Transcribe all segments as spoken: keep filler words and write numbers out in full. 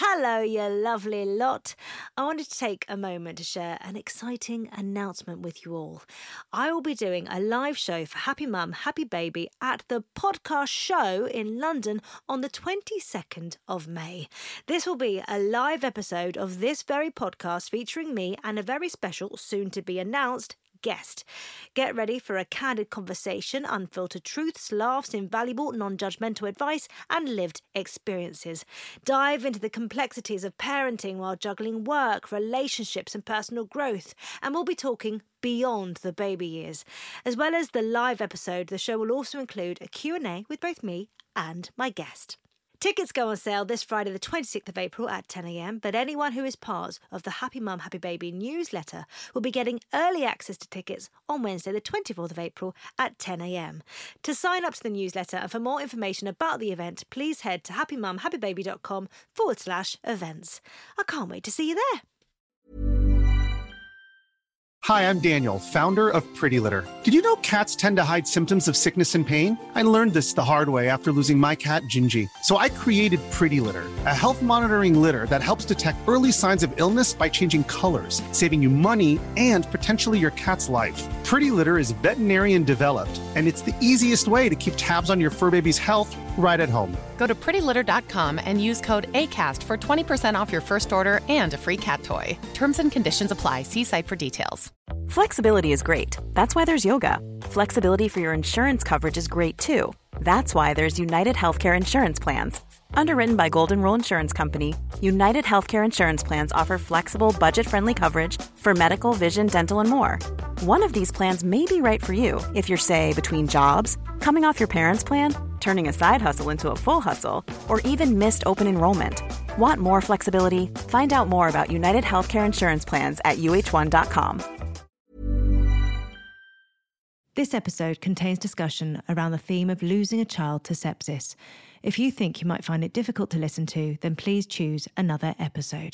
Hello, you lovely lot. I wanted to take a moment to share an exciting announcement with you all. I will be doing a live show for Happy Mum, Happy Baby at the Podcast Show in London on the twenty-second of May. This will be a live episode of this very podcast featuring me and a very special, soon-to-be-announced guest. Get ready for a candid conversation, unfiltered truths, laughs, invaluable non-judgmental advice and lived experiences. Dive into the complexities of parenting while juggling work, relationships and personal growth, and we'll be talking beyond the baby years. As well as the live episode, the show will also include a Q and A with both me and my guest. Tickets go on sale this Friday the twenty-sixth of April at ten a.m, but anyone who is part of the Happy Mum, Happy Baby newsletter will be getting early access to tickets on Wednesday the twenty-fourth of April at ten a.m. To sign up to the newsletter and for more information about the event, please head to happymumhappybaby.com forward slash events. I can't wait to see you there. Hi, I'm Daniel, founder of Pretty Litter. Did you know cats tend to hide symptoms of sickness and pain? I learned this the hard way after losing my cat, Gingy. So I created Pretty Litter, a health monitoring litter that helps detect early signs of illness by changing colors, saving you money and potentially your cat's life. Pretty Litter is veterinarian developed, and it's the easiest way to keep tabs on your fur baby's health right at home. Go to pretty litter dot com and use code ACAST for twenty percent off your first order and a free cat toy. Terms and conditions apply. See site for details. Flexibility is great. That's why there's yoga. Flexibility for your insurance coverage is great too. That's why there's United Healthcare Insurance Plans. Underwritten by Golden Rule Insurance Company, United Healthcare Insurance Plans offer flexible, budget-friendly coverage for medical, vision, dental, and more. One of these plans may be right for you if you're, say, between jobs, coming off your parents' plan, turning a side hustle into a full hustle, or even missed open enrollment. Want more flexibility? Find out more about United Healthcare Insurance Plans at U H one dot com. This episode contains discussion around the theme of losing a child to sepsis. If you think you might find it difficult to listen to, then please choose another episode.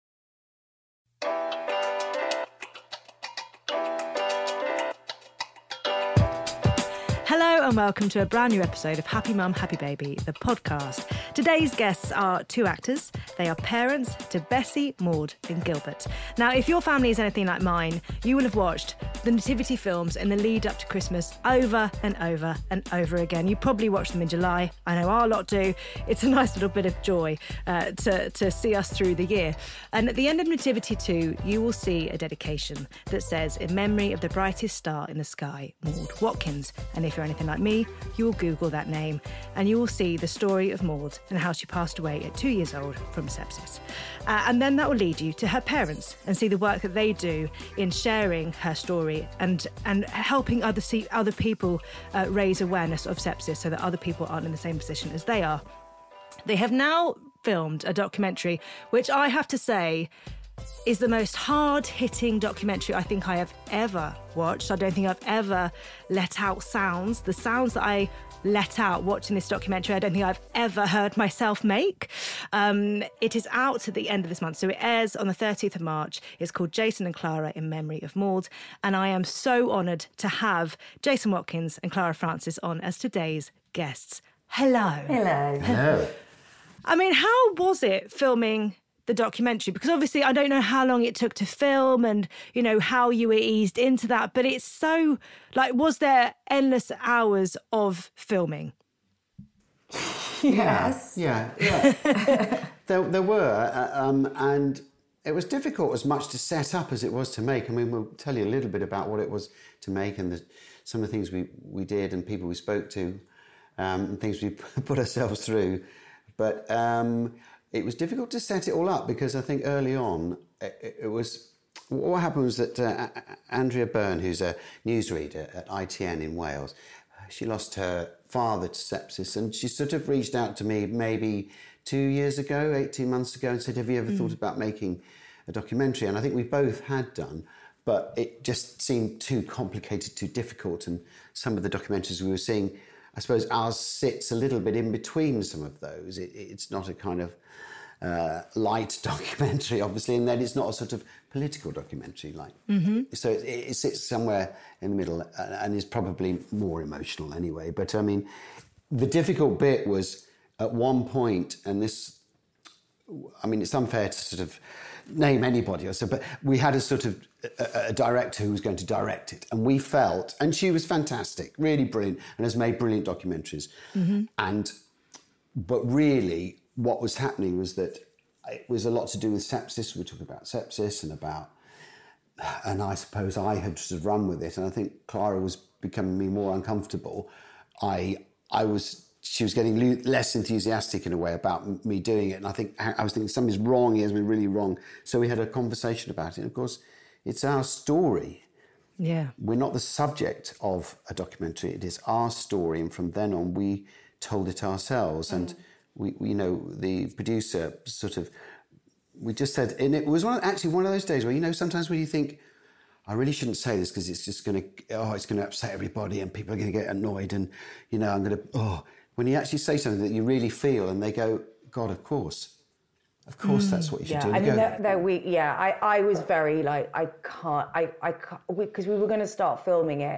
Hello and welcome to a brand new episode of Happy Mum, Happy Baby, the podcast. Today's guests are two actors. They are parents to Bessie, Maud and Gilbert. Now, if your family is anything like mine, you will have watched the nativity films in the lead up to Christmas over and over and over again. You probably watch them in July. I know our lot do. It's a nice little bit of joy uh, to, to see us through the year. And at the end of Nativity two, you will see a dedication that says, "In memory of the brightest star in the sky, Maud Watkins." And if you're anything like me, you will Google that name and you will see the story of Maud and how she passed away at two years old from sepsis. Uh, and then that will lead you to her parents and see the work that they do in sharing her story and and helping other see other people uh, raise awareness of sepsis so that other people aren't in the same position as they are. They have now filmed a documentary, which I have to say is the most hard-hitting documentary I think I have ever watched. I don't think I've ever let out sounds. The sounds that I let out watching this documentary, I don't think I've ever heard myself make. Um, it is out at the end of this month, so it airs on the thirtieth of March. It's called Jason and Clara in Memory of Maud, and I am so honoured to have Jason Watkins and Clara Francis on as today's guests. Hello. Hello. Hello. I mean, how was it filming the documentary? Because obviously I don't know how long it took to film and, you know, how you were eased into that, but it's so, like, was there endless hours of filming? Yes. Yeah, yeah. yeah. there, there were, uh, um, and it was difficult as much to set up as it was to make. I mean, we'll tell you a little bit about what it was to make and the, some of the things we, we did and people we spoke to um, and things we put ourselves through. But um, it was difficult to set it all up because I think early on it, it was... What happened was that uh, Andrea Byrne, who's a newsreader at I T N in Wales, she lost her father to sepsis, and she sort of reached out to me maybe two years ago, eighteen months ago, and said, have you ever mm. thought about making a documentary? And I think we both had done, but it just seemed too complicated, too difficult, and some of the documentaries we were seeing, I suppose ours sits a little bit in between some of those. It, it's not a kind of Uh, light documentary, obviously, and then it's not a sort of political documentary, like mm-hmm. so it, it sits somewhere in the middle and is probably more emotional anyway. But I mean, the difficult bit was at one point, and this I mean, it's unfair to sort of name anybody or so, but we had a sort of a, a director who was going to direct it, and we felt, and she was fantastic, really brilliant, and has made brilliant documentaries. Mm-hmm. And but really, what was happening was that it was a lot to do with sepsis. We were talking about sepsis and about, and I suppose I had sort of run with it, and I think Clara was becoming me more uncomfortable. I I was. She was getting less enthusiastic in a way about me doing it. And I think I was thinking something's wrong here, something really wrong. So we had a conversation about it. And of course, it's our story. Yeah. We're not the subject of a documentary. It is our story. And from then on, we told it ourselves. Mm. And we, we, you know, the producer sort of, we just said, and it was one, actually one of those days where, you know, sometimes when you think, I really shouldn't say this because it's just going to, oh, it's going to upset everybody and people are going to get annoyed. And, you know, I'm going to, oh, when you actually say something that you really feel and they go, God, of course. Of course, mm. that's what you should yeah, do. I mean, go, that, that we, yeah, I, I was very like, I can't, I, I can't, because we, we were going to start filming it,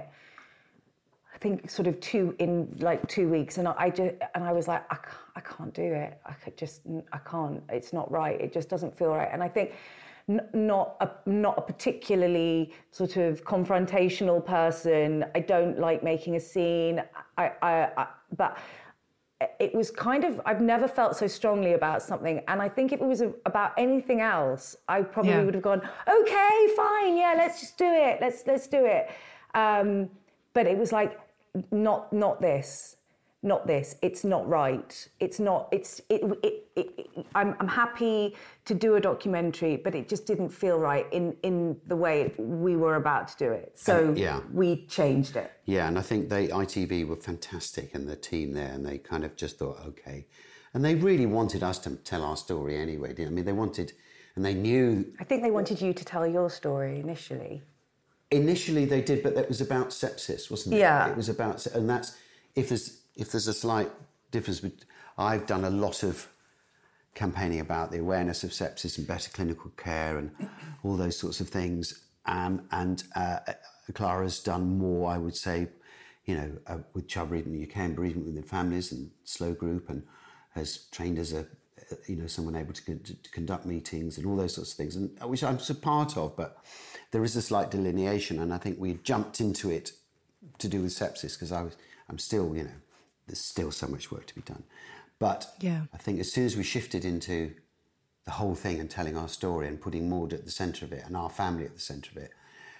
I think sort of two, in like two weeks. And I, I just, and I was like, I can't, I can't do it. I could just, I can't, it's not right. It just doesn't feel right. And I think n- not a, not a particularly sort of confrontational person. I don't like making a scene. I, I, I but it was kind of, I've never felt so strongly about something. And I think if it was a, about anything else, I probably yeah. would have gone, okay, fine, yeah, let's just do it. Let's let's do it. Um, but it was like, not not this, not this. It's not right. It's not, it's, it, it, it, it, I'm, I'm happy to do a documentary, but it just didn't feel right in, in the way we were about to do it. So um, yeah. we changed it. Yeah, and I think they, I T V were fantastic and the team there, and they kind of just thought, okay. And they really wanted us to tell our story anyway. I mean, they wanted, and they knew... I think they wanted you to tell your story initially. Initially they did, but that was about sepsis, wasn't it? Yeah. It was about, and that's, if there's, if there's a slight difference, with, I've done a lot of campaigning about the awareness of sepsis and better clinical care and all those sorts of things. Um, and uh, Clara's done more, I would say, you know, uh, with child bereavement in the U K and bereavement within families and Slow Group, and has trained as a, you know, someone able to, con- to conduct meetings and all those sorts of things, and which I'm a part of, but there is a slight delineation, and I think we jumped into it to do with sepsis because I was, I'm still, you know, there's still so much work to be done. But yeah. I think as soon as we shifted into the whole thing and telling our story and putting Maud at the centre of it and our family at the centre of it,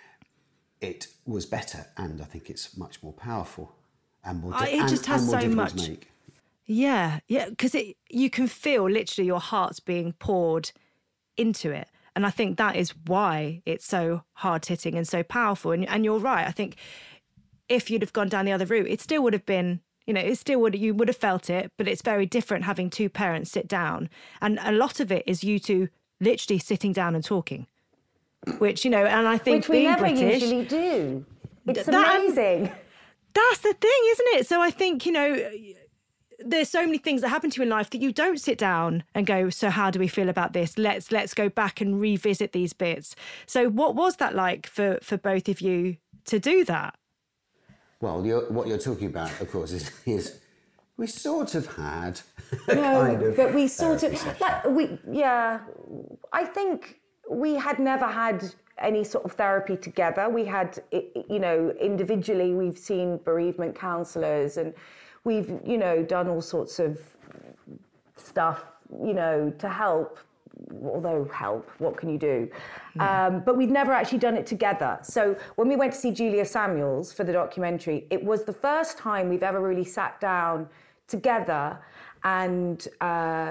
it was better, and I think it's much more powerful and more. Di- uh, it and, just has and more so difficult much. To make. Yeah, yeah, because it you can feel literally your heart's being poured into it. And I think that is why it's so hard-hitting and so powerful. And, and you're right. I think if you'd have gone down the other route, it still would have been, you know, it still would, you would have felt it, but it's very different having two parents sit down. And a lot of it is you two literally sitting down and talking, which, you know, and I think Which we being never British, usually do. It's that, amazing. That's the thing, isn't it? So I think, you know, there's so many things that happen to you in life that you don't sit down and go, so how do we feel about this? Let's let's go back and revisit these bits. So what was that like for, for both of you to do that? Well, you're, what you're talking about, of course, is, is we sort of had a no, kind of but we sort of, session. like, we, yeah, I think we had never had any sort of therapy together. We had, you know, individually, we've seen bereavement counsellors and we've, you know, done all sorts of stuff, you know, to help, although help, what can you do? Mm. Um, but we've never actually done it together. So when we went to see Julia Samuels for the documentary, it was the first time we've ever really sat down together and uh,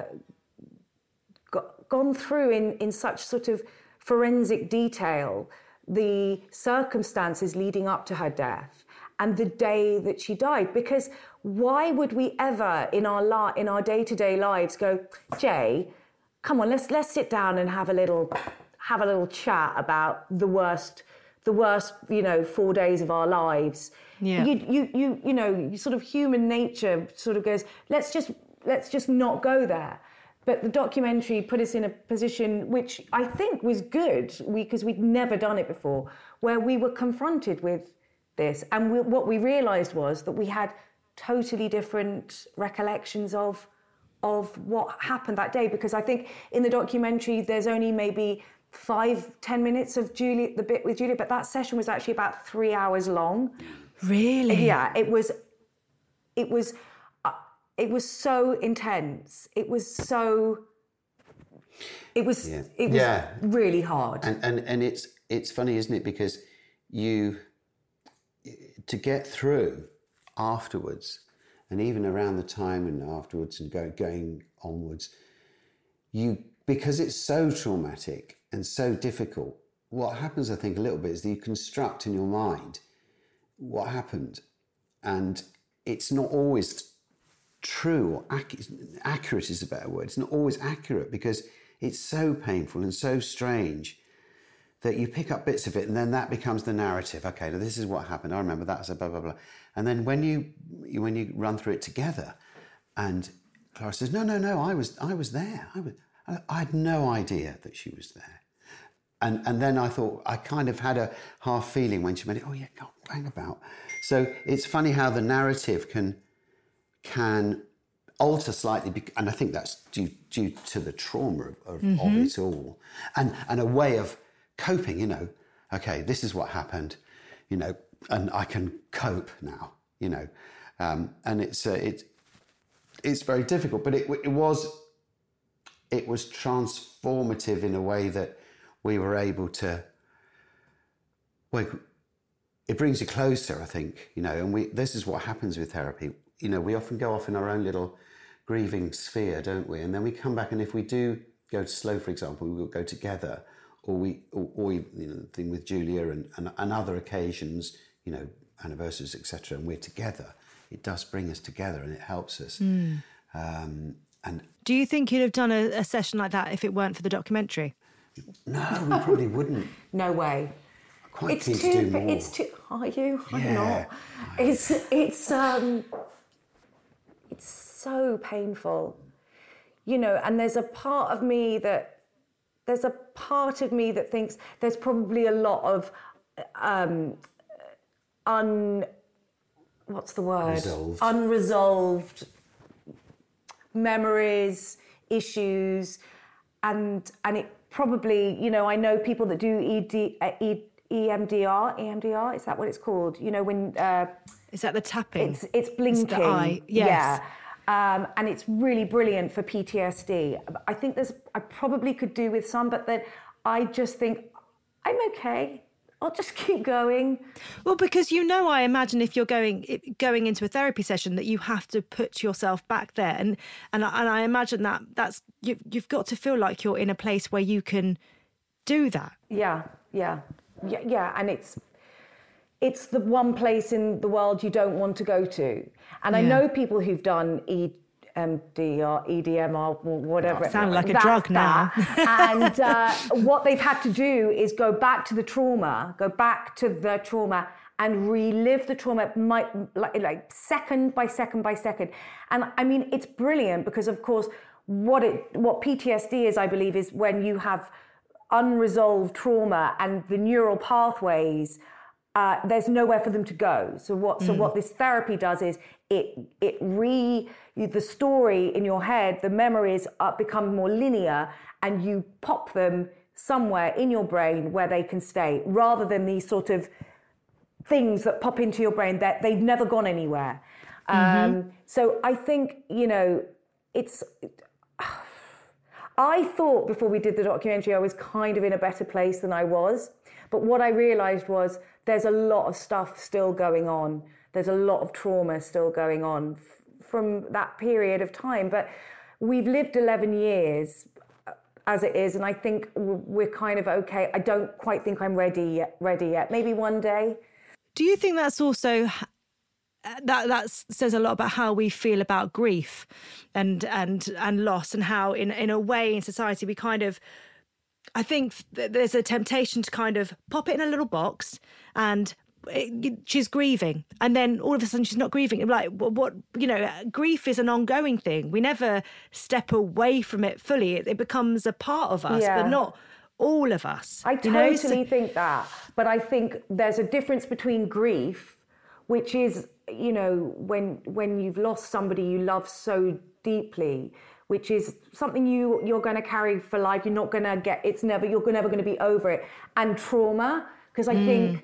got, gone through in, in such sort of forensic detail the circumstances leading up to her death and the day that she died. Because why would we ever in our la- in our day-to-day lives go, Jay, come on, let's let's sit down and have a little have a little chat about the worst the worst, you know, four days of our lives. Yeah. You you you you know, sort of human nature sort of goes, let's just let's just not go there. But the documentary put us in a position which I think was good, because we, we'd never done it before, where we were confronted with this. And we, what we realised was that we had totally different recollections of of what happened that day, because I think in the documentary there's only maybe five, ten minutes of Julie, the bit with Julia, but that session was actually about three hours long. Really? Yeah, it was, it was, uh, it was so intense. It was so, it was, yeah. it was yeah. really hard. And, and and it's it's funny, isn't it? Because you, to get through afterwards, and even around the time and afterwards and go, going onwards, you, because it's so traumatic and so difficult, what happens, I think, a little bit is that you construct in your mind what happened. And it's not always true, or ac- accurate is a better word. It's not always accurate because it's so painful and so strange that you pick up bits of it and then that becomes the narrative. Okay, now this is what happened. I remember that, so blah, blah, blah. And then when you when you run through it together and Clara says, no, no, no, I was I was there. I was I had no idea that she was there. And and then I thought, I kind of had a half feeling when she went, oh yeah, God, hang about. So it's funny how the narrative can can alter slightly, and I think that's due due to the trauma of, of, mm-hmm. of it all. And and a way of coping, you know, okay, this is what happened, you know, and I can cope now, you know. Um, and it's uh, it, it's very difficult, but it, it was it was transformative in a way that we were able to, well, it brings you closer, I think, you know, and we this is what happens with therapy. You know, we often go off in our own little grieving sphere, don't we? And then we come back, and if we do go to SLOW, for example, we will go together, or we, or, or you know, the thing with Julia and, and, and other occasions, you know, anniversaries, et cetera, and we're together. It does bring us together, and it helps us. Mm. Um, and do you think you'd have done a, a session like that if it weren't for the documentary? No, we probably wouldn't. No way. I'm quite it's keen too, to do more. It's too. Are you? I'm yeah. not. It's it's um. It's so painful, you know. And there's a part of me that there's a part of me that thinks there's probably a lot of um, un. What's the word? Resolved. Unresolved memories, issues, and and it probably, you know, I know people that do E D, uh, e, EMDR, EMDR, is that what it's called? You know, when uh, is that the tapping? It's it's blinking. It's the eye. Yes. Yeah. Um, and it's really brilliant for P T S D. I think there's, I probably could do with some, but then I just think I'm okay. I'll just keep going. Well, because, you know, I imagine if you're going going into a therapy session that you have to put yourself back there. And and I, and I imagine that that's you, you've got to feel like you're in a place where you can do that. Yeah, yeah, yeah, yeah. And it's it's the one place in the world you don't want to go to. And yeah. I know people who've done E M D R, E D M R, whatever. Oh, sound like a That's drug now. And uh, what they've had to do is go back to the trauma, go back to the trauma and relive the trauma might, like, like second by second by second. And I mean, it's brilliant because, of course, what it what P T S D is, I believe, is when you have unresolved trauma and the neural pathways, uh, there's nowhere for them to go. So what mm. so what this therapy does is it it re the story in your head, the memories are, become more linear, and you pop them somewhere in your brain where they can stay, rather than these sort of things that pop into your brain that they've never gone anywhere. Mm-hmm. Um, so I think, you know, it's... I thought before we did the documentary I was kind of in a better place than I was. But what I realised was there's a lot of stuff still going on. There's a lot of trauma still going on from that period of time. But we've lived eleven years as it is, and I think we're kind of okay. I don't quite think I'm ready yet, ready yet. Maybe one day. Do you think that's also... That that says a lot about how we feel about grief and and and loss, and how in in a way in society we kind of, I think th- there's a temptation to kind of pop it in a little box and it, she's grieving, and then all of a sudden she's not grieving. Like what, what you know, grief is an ongoing thing. We never step away from it fully. It, it becomes a part of us, yeah. but not all of us. I totally you know? so, think that, but I think there's a difference between grief, which is you know, when when you've lost somebody you love so deeply, which is something you you're going to carry for life. You're not going to get. It's never. You're never going to be over it. And trauma, because I mm. think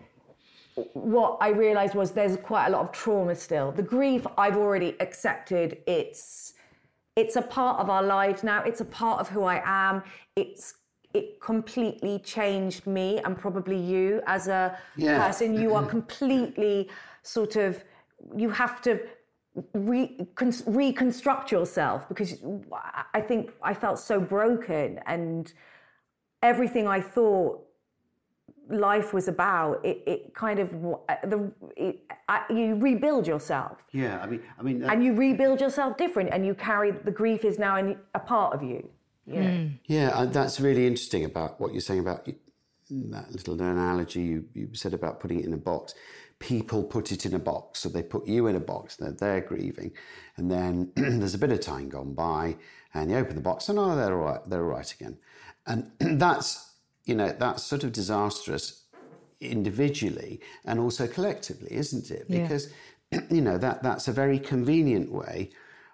what I realised was there's quite a lot of trauma still. The grief I've already accepted. It's it's a part of our lives now. It's a part of who I am. It's it completely changed me and probably you as a yeah. person. You are completely sort of. You have to. Re- con- reconstruct yourself, because I think I felt so broken, and everything I thought life was about, it, it kind of the it, I, you rebuild yourself. Yeah, I mean, I mean, uh, and you rebuild yourself different, and you carry the grief is now in, a part of you. You know? mm. Yeah, that's really interesting about what you're saying about that little analogy you, you said about putting it in a box. People put it in a box, so they put you in a box, they're, they're grieving, and then there's a bit of time gone by, and you open the box, and oh, they're all right, they're all right again. And that's, you know, that's sort of disastrous individually and also collectively, isn't it? Because, yeah. you know, that that's a very convenient way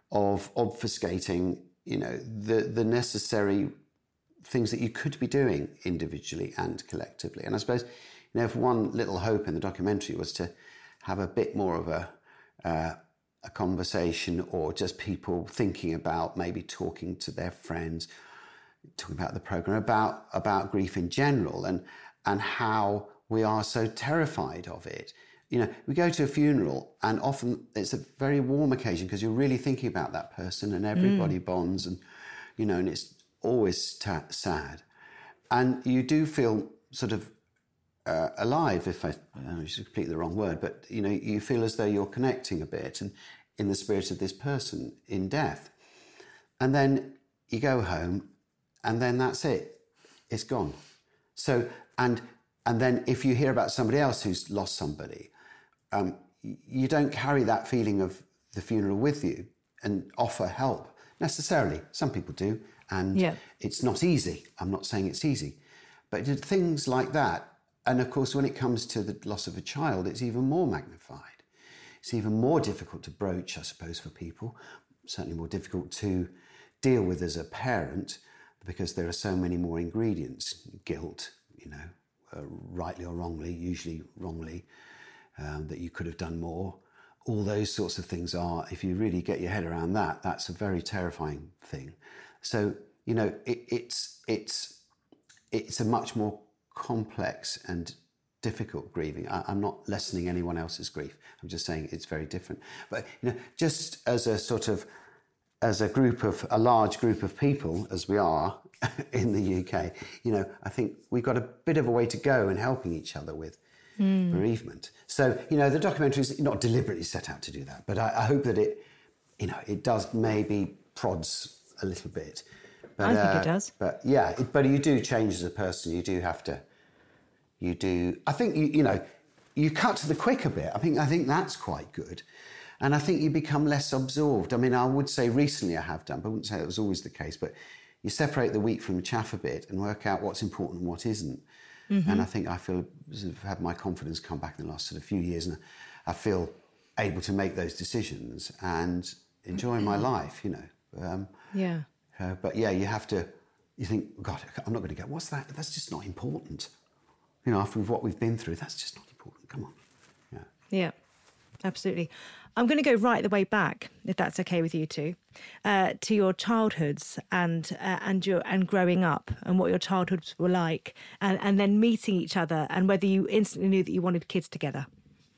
of obfuscating, you know, the, the necessary things that you could be doing individually and collectively. And I suppose, you know, if one little hope in the documentary was to have a bit more of a uh, a conversation, or just people thinking about maybe talking to their friends, talking about the programme, about about grief in general, and and how we are so terrified of it. You know, we go to a funeral, and often it's a very warm occasion because you're really thinking about that person, and everybody mm. bonds, and you know, and it's always ta- sad, and you do feel sort of. Uh, alive, if I, I don't know, it's completely the wrong word, but you know, you feel as though you're connecting a bit and in the spirit of this person in death. And then you go home, and then that's it. It's gone. So, and and then if you hear about somebody else who's lost somebody, um, you don't carry that feeling of the funeral with you and offer help necessarily. Some people do, and yeah. it's not easy. I'm not saying it's easy, but things like that. And of course, when it comes to the loss of a child, it's even more magnified. It's even more difficult to broach, I suppose, for people. Certainly more difficult to deal with as a parent, because there are so many more ingredients. Guilt, you know, uh, rightly or wrongly, usually wrongly, um, that you could have done more. All those sorts of things are, if you really get your head around that, that's a very terrifying thing. So, you know, it, it's it's it's a much more complex and difficult grieving. I, I'm not lessening anyone else's grief. I'm just saying it's very different. But you know, just as a sort of, as a group of, a large group of people, as we are in the U K, you know, I think we've got a bit of a way to go in helping each other with mm. bereavement. So, you know, the documentary is not deliberately set out to do that, but I, I hope that it, you know, it does maybe prods a little bit. But, I think uh, it does. But yeah, it, but you do change as a person. You do have to. You do. I think you. You know, you cut to the quick a bit. I think. I think that's quite good, and I think you become less absorbed. I mean, I would say recently I have done, but I wouldn't say it was always the case. But you separate the wheat from the chaff a bit and work out what's important and what isn't. Mm-hmm. And I think I feel sort of had my confidence come back in the last sort of few years, and I feel able to make those decisions and enjoy my life. You know. Um, yeah. Uh, but yeah, you have to, you think, God, I'm not going to get, what's that? That's just not important. You know, after what we've been through, that's just not important. Come on. Yeah. Yeah, absolutely. I'm going to go right the way back, if that's okay with you two, uh, to your childhoods and uh, and your and growing up and what your childhoods were like, and, and then meeting each other and whether you instantly knew that you wanted kids together.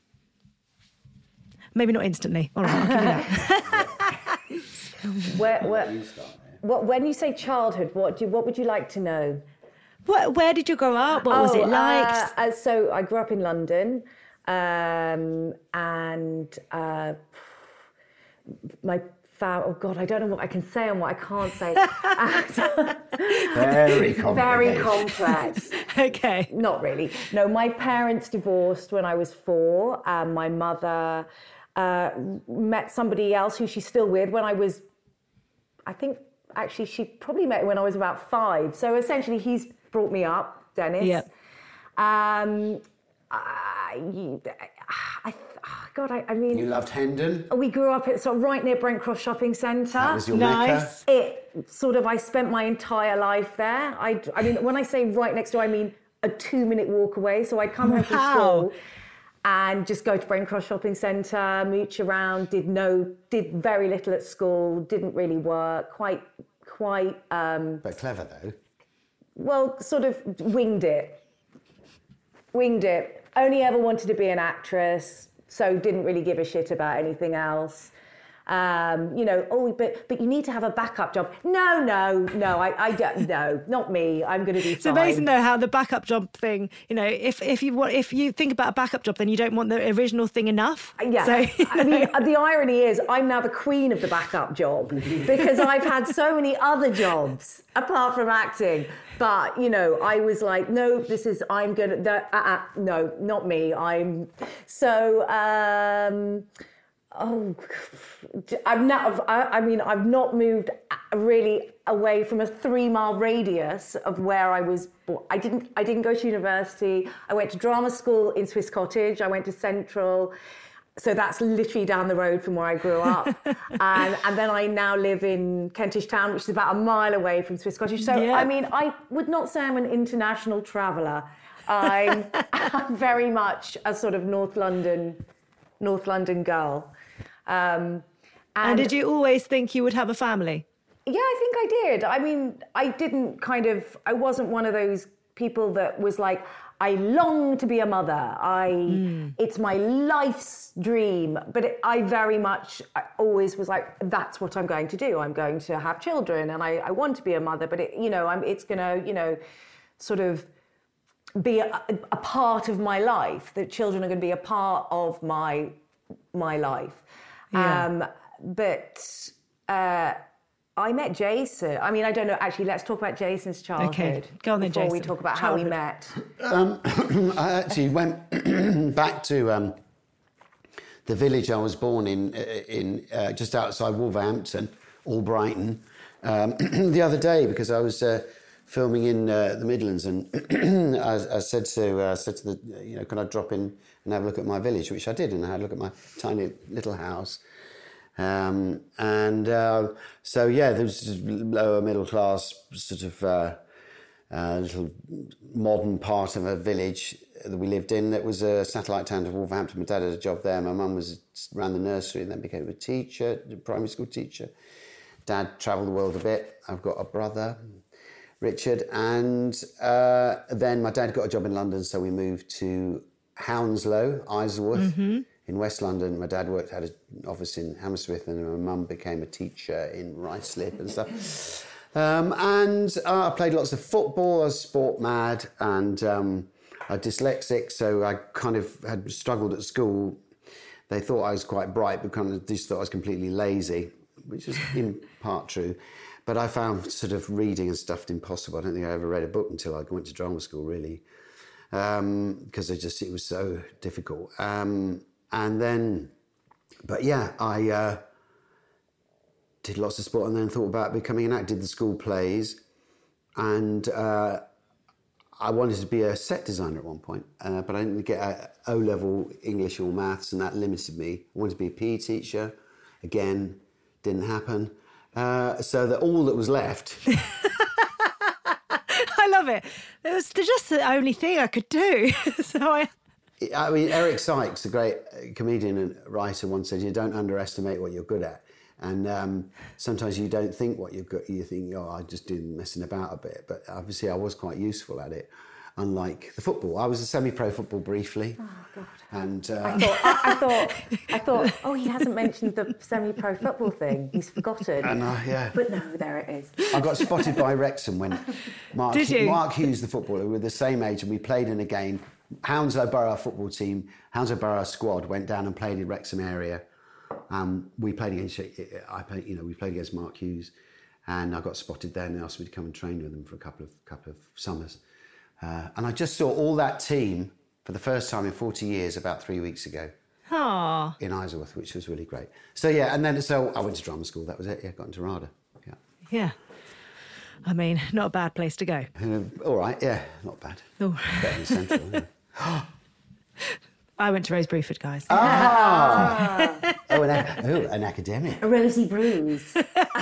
Maybe not instantly. All right, I'll give you that. where, where, What, when you say childhood, what do you, what would you like to know? What, where did you grow up? What oh, was it like? Uh, uh, so I grew up in London, um, and uh, my family. Oh God, I don't know what I can say and what I can't say. Very complex. Very complex. Okay. Not really. No, my parents divorced when I was four. Um, my mother uh, met somebody else who she's still with when I was, I think. Actually, she probably met when I was about five. So essentially, he's brought me up, Dennis. Yeah. Um, I, I, I God, I, I mean... You loved Hendon? We grew up at, sort of right near Brent Cross Shopping Centre. That was your Nice. Mecca? It sort of, I spent my entire life there. I, I mean, when I say right next door, I mean a two-minute walk away. So I'd come home from Wow. school and just go to Brent Cross Shopping Centre, mooch around, did no, did very little at school, didn't really work, quite, quite... Um, But clever, though. well, sort of winged it. Winged it. Only ever wanted to be an actress, so didn't really give a shit about anything else. Um, you know, oh, but but you need to have a backup job. No, no, no, I, I don't, no, not me. I'm going to be It's fine. amazing though how the backup job thing, you know, if if you want, if you think about a backup job, then you don't want the original thing enough. Yeah, So, I mean, the irony is I'm now the queen of the backup job because I've had so many other jobs apart from acting. But, you know, I was like, no, this is, I'm going to, uh, uh, no, not me. I'm, so, um, oh, I've not, I, I mean, I've not moved really away from a three mile radius of where I was born. I didn't, I didn't go to university. I went to drama school in Swiss Cottage. I went to Central. So that's literally down the road from where I grew up. and, and then I now live in Kentish Town, which is about a mile away from Swiss Cottage. So, Yeah. I mean, I would not say I'm an international traveller. I'm, I'm very much a sort of North London, North London girl. Um, and did you always think you would have a family? Yeah, I think I did. I mean, I didn't kind of, I wasn't one of those people that was like, I long to be a mother. I, mm. It's my life's dream. But it, I very much I always was like, that's what I'm going to do. I'm going to have children, and I, I want to be a mother. But it, you know, I'm, it's going to, you know, sort of be a, a part of my life. That children are going to be a part of my my life. Yeah. Um, but. Uh, I met Jason. I mean, I don't know. Actually, let's talk about Jason's childhood. Okay, go on then, before Jason. we talk about Childhood. how we met. Um, I actually went back to um, the village I was born in, in uh, just outside Wolverhampton, Albrighton, um, the other day because I was uh, filming in uh, the Midlands, and I, I said to uh, said to the, you know, can I drop in and have a look at my village, which I did, and I had a look at my tiny little house. Um, and uh, so, yeah, there was just lower middle class sort of uh, uh, little modern part of a village that we lived in that was a satellite town to Wolverhampton. My dad had a job there. My mum was ran the nursery and then became a teacher, a primary school teacher. Dad travelled the world a bit. I've got a brother, Richard. And uh, then my dad got a job in London, so we moved to Hounslow, Isleworth. Mm-hmm. In West London. My dad worked had an office in Hammersmith, and my mum became a teacher in Ruislip and stuff. Um, and uh, I played lots of football. I was sport mad, and um, I'm dyslexic, so I kind of had struggled at school. They thought I was quite bright, but kind of just thought I was completely lazy, which is in part true. But I found sort of reading and stuff impossible. I don't think I ever read a book until I went to drama school, really, because um, I just it was so difficult. Um, And then, but yeah, I uh, did lots of sport and then thought about becoming an actor, did the school plays. And uh, I wanted to be a set designer at one point, uh, but I didn't get a O-level English or maths, and that limited me. I wanted to be a P E teacher. Again, didn't happen. Uh, so that all that was left... I love it. It was just the only thing I could do. So I... I mean, Eric Sykes, a great comedian and writer, once said, you don't underestimate what you're good at. And um, sometimes you don't think what you're good, you think, oh, I just did messing about a bit. But obviously I was quite useful at it, unlike the football. I was a semi-pro football briefly. Oh, God. And uh, I thought, I, I thought, I thought, oh, he hasn't mentioned the semi-pro football thing. He's forgotten. And, uh, yeah. But no, there it is. I got spotted by Wrexham when Mark, Did you? Mark Hughes, the footballer, we were the same age, and we played in a game. Hounslow Borough football team, Hounslow Borough squad went down and played in Wrexham area. Um, we played against, I played, you know, we played against Mark Hughes, and I got spotted there, and they asked me to come and train with them for a couple of couple of summers. Uh, and I just saw all that team for the first time in forty years about three weeks ago. Aww. In Isleworth, which was really great. So yeah, and then so I went to drama school. That was it. Yeah, got into RADA. Yeah. Yeah. I mean, not a bad place to go. Uh, all right. Yeah, not bad. Oh. Better than Central. Yeah. I went to Rose Bruford, guys. Ah! oh, an, oh, an academic. A Rosie Bruce.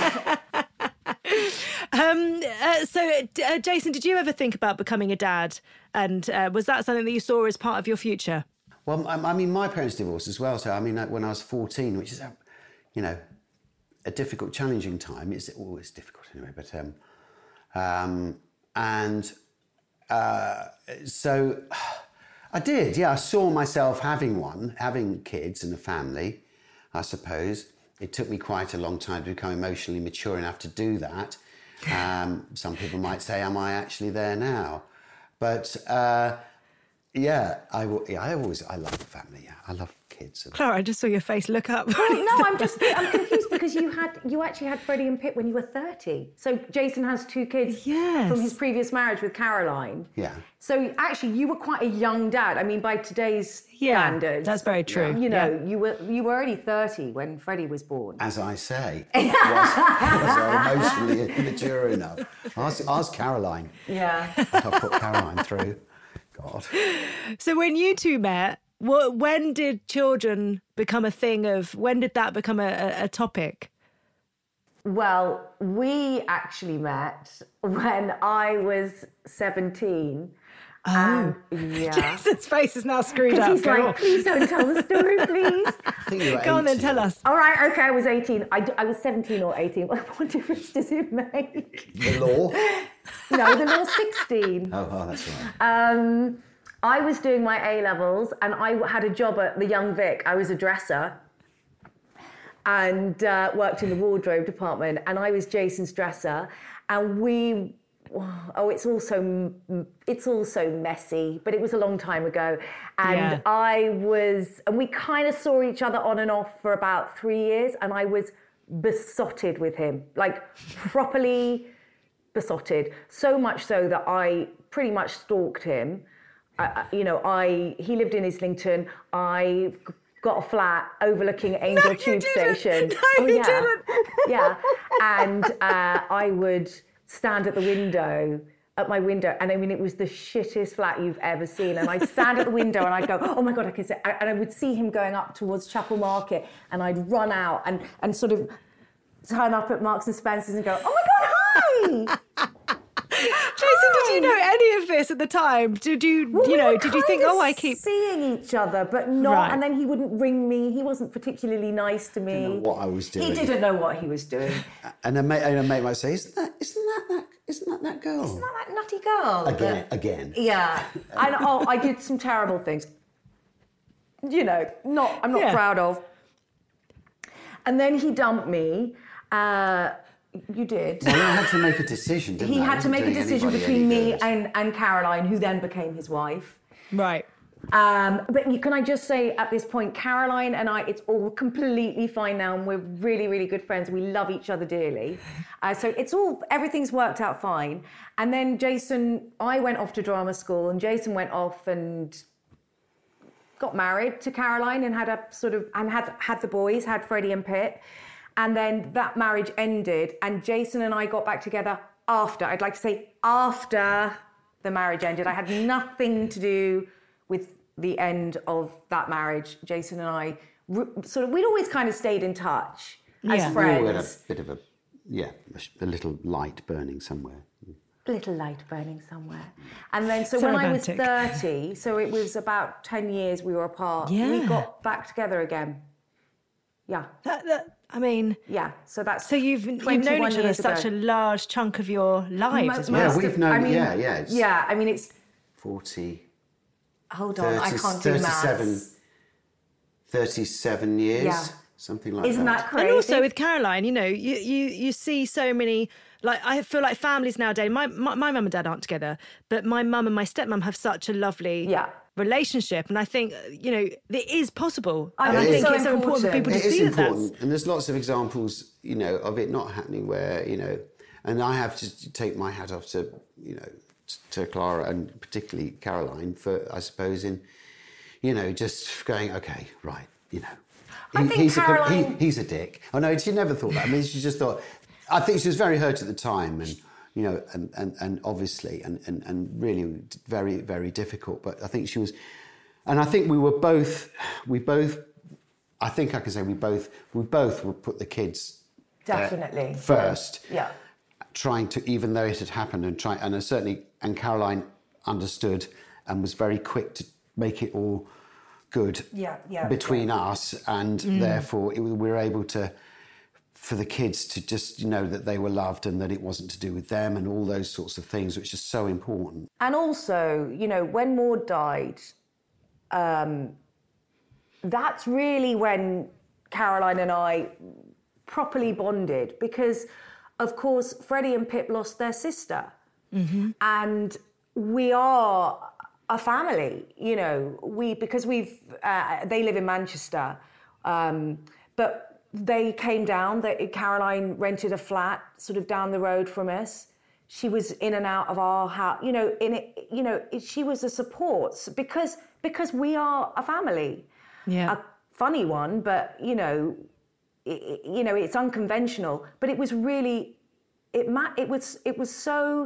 um, uh, so, uh, Jason, did you ever think about becoming a dad? And uh, was that something that you saw as part of your future? Well, I, I mean, my parents divorced as well. So, I mean, like, when I was fourteen, which is, a, you know, a difficult, challenging time. It's always difficult anyway. But um, um, and uh, so I did. Yeah, I saw myself having one, having kids and a family. I suppose it took me quite a long time to become emotionally mature enough to do that. Um, some people might say, "Am I actually there now?" But uh, yeah, I, yeah, I always I love family. Yeah, I love kids. Clara, I just saw your face look up. Well, no, I'm just I'm confused because you had you actually had Freddie and Pip when you were thirty. So Jason has two kids yes. from his previous marriage with Caroline. Yeah. So actually, you were quite a young dad. I mean, by today's yeah, standards, that's very true. You know, yeah. you were you were already thirty when Freddie was born. As I say, was, was I emotionally immature enough? Ask, ask Caroline. Yeah. I'll put Caroline through. God. So when you two met, what, when did children become a thing of, when did that become a, a, a topic? Well, we actually met when I was seventeen. Oh. And, yeah. Jason's face is now screwed Because up. he's Go like, on. please don't tell the story, please. I think you were Go on then, eighteen. tell us. All right, okay, I was eighteen. I, I was seventeen or eighteen. What difference does it make? The law? No, the law's sixteen. Oh, oh, that's right. Um, I was doing my A-levels and I had a job at the Young Vic. I was a dresser and uh, worked in the wardrobe department, and I was Jason's dresser. And we, oh, it's all so, it's all so messy, but it was a long time ago. And Yeah. I was, and we kind of saw each other on and off for about three years, and I was besotted with him, like properly besotted. So much so that I pretty much stalked him. I, you know, I he lived in Islington. I got a flat overlooking Angel No, you Tube didn't. Station. No, Oh, you yeah. didn't. Yeah, and uh, I would stand at the window, at my window, and I mean, it was the shittest flat you've ever seen. And I'd stand at the window and I'd go, oh my God, I can see, and I would see him going up towards Chapel Market, and I'd run out and, and sort of turn up at Marks and Spencer's and go, oh my God, hi! Jason, did you know any of this at the time? Did you, Well, you we know, were did you kind think, of oh, I keep... seeing each other, but not, Right. and then he wouldn't ring me. He wasn't particularly nice to me. Didn't know what I was doing. He didn't know what he was doing. And a mate, and a mate might say, isn't that, isn't that, that, isn't that that girl? Isn't that that nutty girl? Again, that- again. Yeah. And oh, I did some terrible things. You know, not I'm not Yeah. proud of. And then he dumped me. Uh, you did. Well, I had to make a decision, didn't He I? I had to wasn't make a doing decision anybody between any me good. and, and Caroline, who then became his wife. Right. Um, but you, can I just say at this point, Caroline and I, it's all completely fine now, and we're really, really good friends. We love each other dearly. Uh, so it's all, everything's worked out fine. And then Jason, I went off to drama school, and Jason went off and got married to Caroline and had a sort of, and had, had the boys, had Freddie and Pip. And then that marriage ended, and Jason and I got back together after, I'd like to say after the marriage ended. I had nothing to do with the end of that marriage. Jason and I r- sort of, we'd always kind of stayed in touch Yeah. as We all friends. had a bit of a, yeah, a, sh- a little light burning somewhere. Little light burning somewhere. And then, so, So when romantic. I was thirty, so it was about ten years we were apart, Yeah. we got back together again. Yeah, That, that, I mean, yeah. So that's so you've you've known twenty-one each other years such ago. a large chunk of your lives Mo- as most well. Yeah, we've of- known- I mean, yeah, yeah, it's- Yeah, I mean, it's, forty, hold on, I thirty, can't do thirty-seven, maths. thirty-seven years, Yeah. something like Isn't that. that crazy? And also with Caroline, you know, you, you, you see so many, like, I feel like families nowadays, my, my, my mum and dad aren't together, but my mum and my stepmum have such a lovely Yeah. relationship. And I think, you know, it is possible. I and I think think it's it's so so important for important. people to It is see that important, that's... and there's lots of examples, you know, of it not happening where, you know, and I have to take my hat off to, you know, to Clara and particularly Caroline for, I suppose, in, you know, just going, okay, right, you know. I think he's, a, Caroline- he, he's a dick. Oh no, she never thought that. I mean, she just thought. I think she was very hurt at the time, and you know, and and, and obviously, and, and and really very very difficult. But I think she was And I think we were both, we both, I think I can say we both, we both would put the kids definitely first. Yeah. Trying to, even though it had happened, and try, and certainly, and Caroline understood and was very quick to make it all good yeah, yeah, between yeah. us, and mm. therefore it, we were able to, for the kids to just know that they were loved and that it wasn't to do with them and all those sorts of things, which is so important. And also, you know, when Maud died, um, that's really when Caroline and I properly bonded, because, of course, Freddie and Pip lost their sister. Mm-hmm. And we are a family, you know, we because we've, uh, they live in Manchester, um, but they came down, they, Caroline rented a flat sort of down the road from us. She was in and out of our house, you know, in it, you know, it, she was a support because, because we are a family. Yeah. A funny one, but, you know, it, you know, it's unconventional, but it was really, it ma- it was, it was so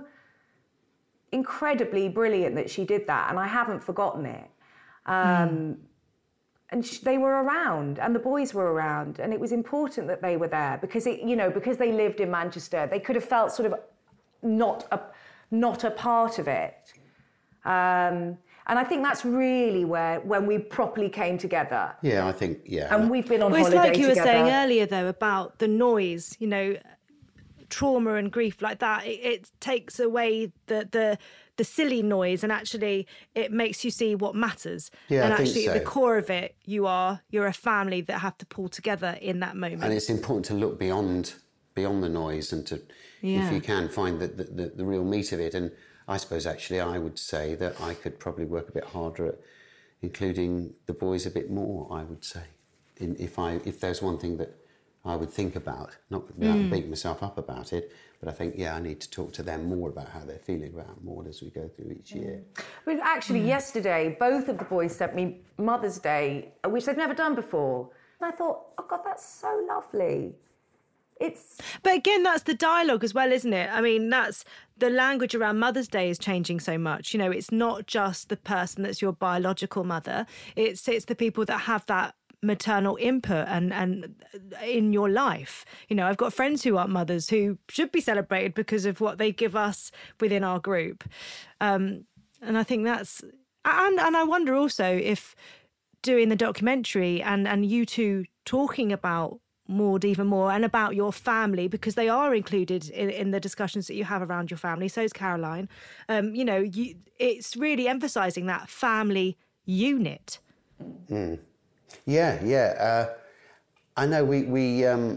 incredibly brilliant that she did that, and I haven't forgotten it. Um, mm. And sh- they were around, and the boys were around, and it was important that they were there because it, you know, because they lived in Manchester, they could have felt sort of not a, not a part of it. Um, and I think that's really where when we properly came together. Yeah, I think yeah. And we've been on well, holiday it's like you together. were saying earlier, though, about the noise. You know, trauma and grief like that. It, it takes away the the. the silly noise, and actually it makes you see what matters. Yeah, and I think actually so. at the core of it, you are you're a family that have to pull together in that moment. And it's important to look beyond beyond the noise and to, yeah. if you can, find the, the, the, the real meat of it. And I suppose actually I would say that I could probably work a bit harder at including the boys a bit more, I would say. In, if I if there's one thing that I would think about, not without mm. beating myself up about it, but I think, yeah, I need to talk to them more about how they're feeling about Maud as we go through each year. But actually, mm. yesterday, both of the boys sent me Mother's Day, which they've never done before. And I thought, oh, God, that's so lovely. It's... But again, that's the dialogue as well, isn't it? I mean, that's the language around Mother's Day is changing so much. You know, it's not just the person that's your biological mother. It's it's the people that have that maternal input and and in your life. You know, I've got friends who aren't mothers who should be celebrated because of what they give us within our group, um, and I think that's and and I wonder also if doing the documentary and and you two talking about Maud even more and about your family, because they are included in, in the discussions that you have around your family. So is Caroline. Um, you know, you, it's really emphasising that family unit. Mm. Yeah, yeah. Uh, I know we we um,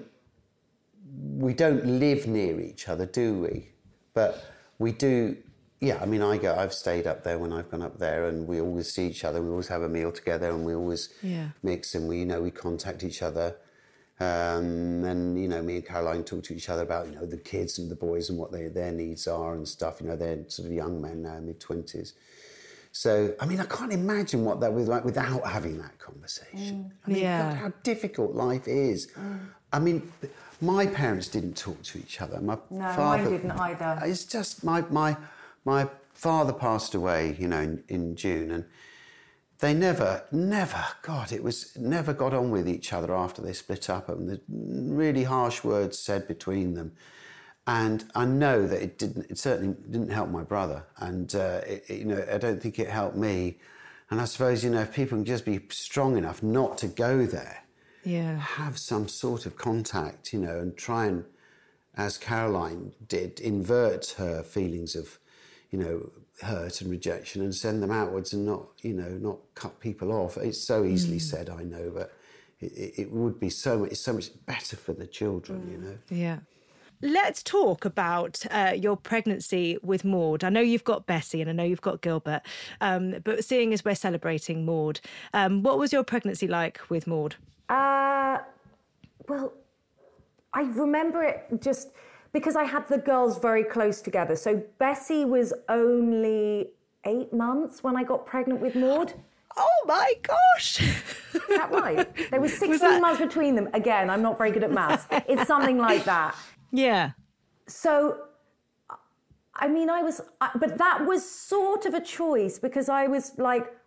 we don't live near each other, do we? But we do. Yeah, I mean, I go. I've stayed up there when I've gone up there, and we always see each other. We always have a meal together, and we always yeah. mix, and we, you know, we contact each other. Um, and you know, me and Caroline talk to each other about, you know, the kids and the boys and what they, their needs are and stuff. You know, they're sort of young men now, mid twenties. So, I mean, I can't imagine what that was like without having that conversation. Mm. I mean, yeah. God, how difficult life is. Mm. I mean, my parents didn't talk to each other. My no, father, mine didn't either. It's just my my my father passed away, you know, in, in June, and they never, never, God, it was never got on with each other after they split up, and the really harsh words said between them. And I know that it didn't. It certainly didn't help my brother, and uh, it, it, you know, I don't think it helped me. And I suppose, you know, if people can just be strong enough not to go there, yeah, have some sort of contact, you know, and try and, as Caroline did, invert her feelings of, you know, hurt and rejection and send them outwards, and not, you know, not cut people off. It's so easily mm. said, I know, but it, it, it would be so much, so much better for the children, mm. you know. Yeah. Let's talk about uh, your pregnancy with Maud. I know you've got Bessie and I know you've got Gilbert, um, but seeing as we're celebrating Maud, um, what was your pregnancy like with Maud? Uh, well, I remember it just because I had the girls very close together. So Bessie was only eight months when I got pregnant with Maud. Oh my gosh! Is that right? There was sixteen was that... months between them. Again, I'm not very good at maths. It's something like that. Yeah. So, I mean, I was, but that was sort of a choice because I was like,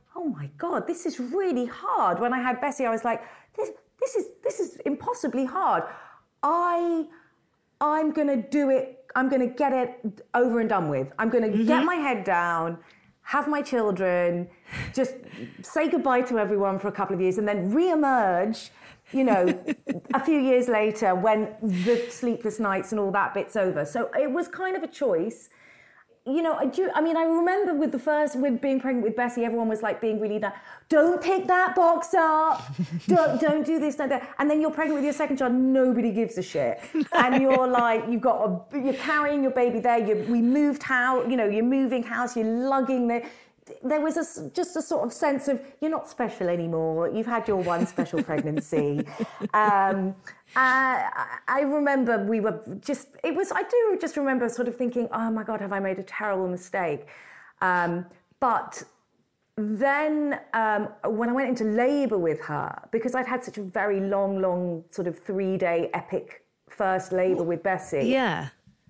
oh my God, this is really hard. When I had Bessie, I was like, this, this is this is impossibly hard. I, I'm going to do it. I'm going to get it over and done with. I'm going to mm-hmm. get my head down, have my children, just say goodbye to everyone for a couple of years, and then re-emerge, you know, a few years later when the sleepless nights and all that bit's over. So it was kind of a choice. You know, I do. I mean, I remember with the first, with being pregnant with Bessie, everyone was like being really, don't pick that box up, don't don't do this, don't that. And then you're pregnant with your second child, nobody gives a shit, and you're like, you've got, a, you're carrying your baby there. You, we moved house, you know, you're moving house, you're lugging the. There was a, just a sort of sense of you're not special anymore. You've had your one special pregnancy. Um, uh, I remember we were just, it was, I do just remember sort of thinking, oh my God, have I made a terrible mistake? Um, but then um, when I went into labour with her, because I'd had such a very long, long sort of three-day epic first labour with Bessie. Yeah.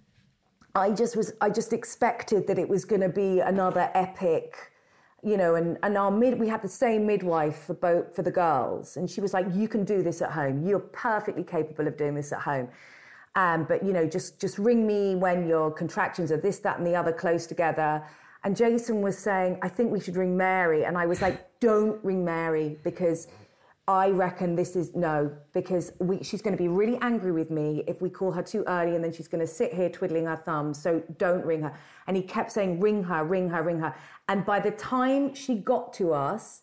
I just was, I just expected that it was going to be another epic, you know, and, and our mid, we had the same midwife for both, for the girls. And she was like, you can do this at home. You're perfectly capable of doing this at home. Um, but, you know, just, just ring me when your contractions are this, that, and the other close together. And Jason was saying, I think we should ring Mary. And I was like, don't ring Mary, because I reckon this is, no, because we, she's going to be really angry with me if we call her too early, and then she's going to sit here twiddling her thumbs. So don't ring her. And he kept saying, ring her, ring her, ring her. And by the time she got to us,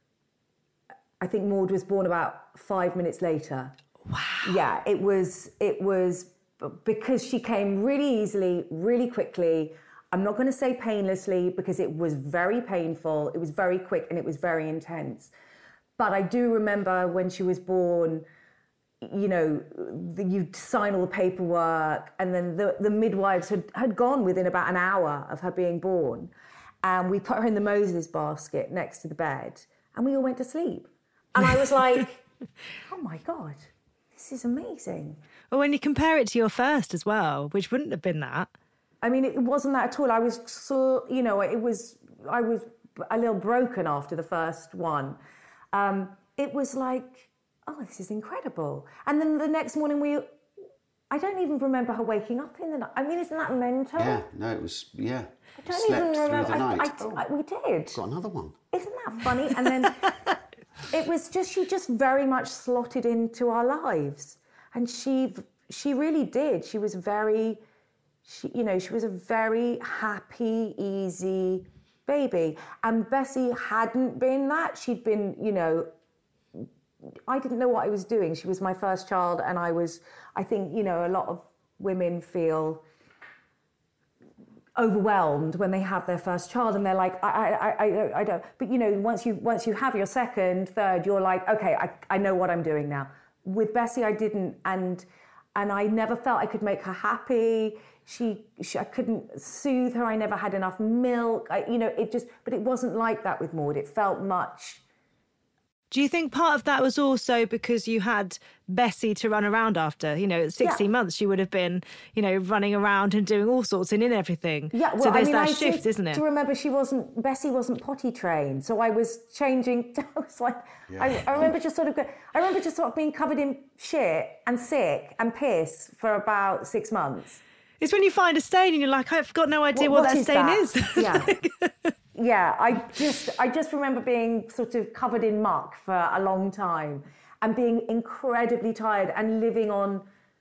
I think Maud was born about five minutes later. Wow. Yeah, it was, it was because she came really easily, really quickly. I'm not going to say painlessly, because it was very painful. It was very quick and it was very intense. But I do remember when she was born, you know, the, you'd sign all the paperwork, and then the, the midwives had, had gone within about an hour of her being born. And we put her in the Moses basket next to the bed, and we all went to sleep. And I was like, oh my God, this is amazing. Well, when you compare it to your first as well, which wouldn't have been that. I mean, it wasn't that at all. I was, so, you know, it was, I was a little broken after the first one. Um, it was like, oh, this is incredible. And then the next morning we, I don't even remember her waking up in the night. I mean, isn't that mental? Yeah, no, it was, yeah. I don't Slept even remember. through the I, night. I, I, we did. Got another one. Isn't that funny? And then it was just, she just very much slotted into our lives. And she, she really did. She was very, she, you know, she was a very happy, easy baby. And Bessie hadn't been that. She'd been, you know, I didn't know what I was doing. She was my first child, and I was, I think, you know, a lot of women feel overwhelmed when they have their first child, and they're like, I, I, I, I don't. But you know, once you once you have your second, third, you're like, okay, I, I know what I'm doing now. With Bessie, I didn't, and and I never felt I could make her happy. She, she, I couldn't soothe her. I never had enough milk. I, you know, it just, but it wasn't like that with Maud. It felt much. Do you think part of that was also because you had Bessie to run around after? You know, at sixteen yeah. months, she would have been, you know, running around and doing all sorts and in everything. Yeah, well, so there's I mean, that I shift, isn't it? To remember, she wasn't, Bessie wasn't potty trained. So I was changing, I was like, yeah. I, I remember just sort of, I remember just sort of being covered in shit and sick and piss for about six months. It's when you find a stain and you're like, I've got no idea what, what, what that is stain that? is. Yeah. Yeah, I just I just remember being sort of covered in muck for a long time and being incredibly tired and living on...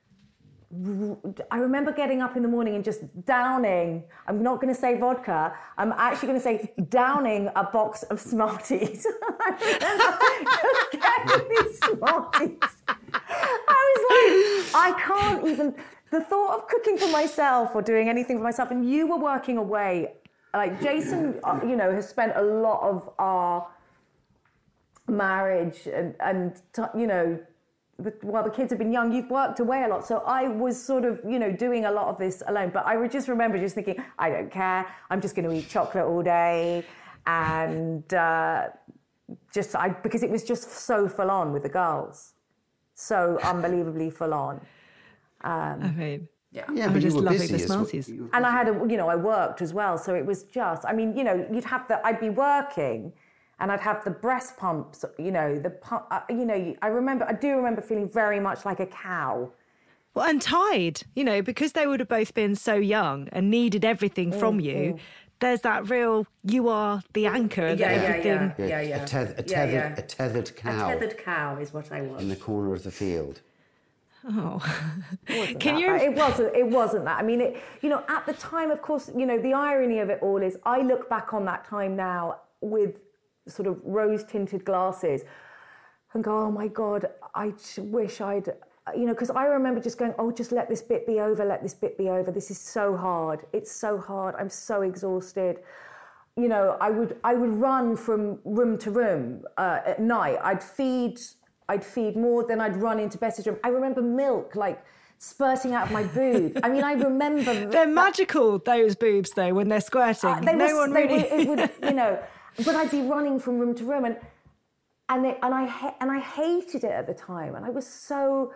I remember getting up in the morning and just downing, I'm not going to say vodka, I'm actually going to say downing a box of Smarties. I remember just getting these Smarties. I was like, I can't even... The thought of cooking for myself or doing anything for myself, and you were working away... Like Jason, you know, has spent a lot of our marriage and, and you know, the, while the kids have been young, you've worked away a lot. So I was sort of, you know, doing a lot of this alone. But I would just remember just thinking, I don't care. I'm just going to eat chocolate all day. And uh, just, I because it was just so full on with the girls. So unbelievably full on. Um, I mean... Yeah, yeah, I'm but just you were loving busy the as Smarties. well. And I had a, you know, I worked as well. So it was just, I mean, you know, you'd have the, I'd be working and I'd have the breast pumps, you know, the pump, uh, you know, I remember, I do remember feeling very much like a cow. Well, and tied, you know, because they would have both been so young and needed everything mm, from you. Mm. There's that real, you are the anchor. Yeah, that yeah, everything... yeah, yeah, yeah. A, teth- a, tethered, yeah, yeah. a tethered cow. A tethered cow is what I was. In the corner of the field. Oh, it wasn't can that you? Bad. It wasn't. It wasn't that. I mean, it. You know, at the time, of course, you know, the irony of it all is, I look back on that time now with sort of rose-tinted glasses, and go, oh my God, I wish I'd, you know, because I remember just going, oh, just let this bit be over, let this bit be over. This is so hard. It's so hard. I'm so exhausted. You know, I would I would run from room to room uh, at night. I'd feed. I'd feed more, then I'd run into Bessie's room. I remember milk, like, spurting out of my boob. I mean, I remember... They're that, magical, those boobs, though, when they're squirting. Uh, they no was, one they really... Would, it would, you know... But I'd be running from room to room, and and, they, and, I, and I hated it at the time. And I was so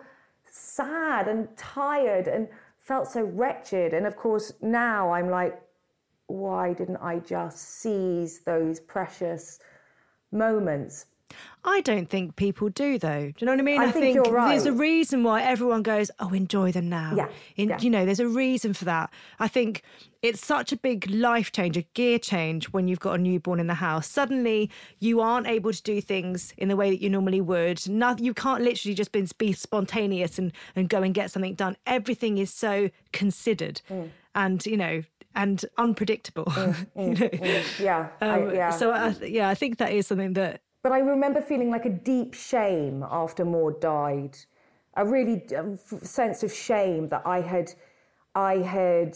sad and tired and felt so wretched. And, of course, now I'm like, why didn't I just seize those precious moments? I don't think people do, though. Do you know what I mean? I, I think, think you're right. There's a reason why everyone goes, oh, enjoy them now. Yeah, In, yeah. You know, there's a reason for that. I think it's such a big life change, a gear change when you've got a newborn in the house. Suddenly, you aren't able to do things in the way that you normally would. No, you can't literally just be, be spontaneous and, and go and get something done. Everything is so considered mm. and, you know, and unpredictable. Mm, mm, you know? mm, yeah, um, I, yeah. So, I, yeah, I think that is something that... But I remember feeling like a deep shame after Maud died, a really a sense of shame that I had, I had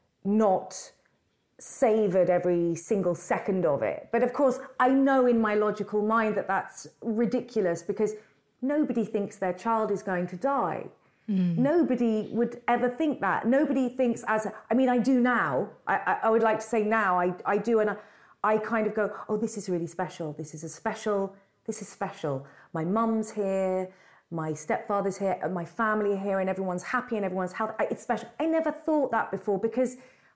not savoured every single second of it. But of course, I know in my logical mind that that's ridiculous, because nobody thinks their child is going to die. Mm. Nobody would ever think that. Nobody thinks as, a, I mean, I do now. I, I, I would like to say now, I, I do, and I, I kind of go, oh, this is really special. This is a special, this is special. My mum's here, my stepfather's here, and my family are here, and everyone's happy and everyone's healthy. It's special. I never thought that before, because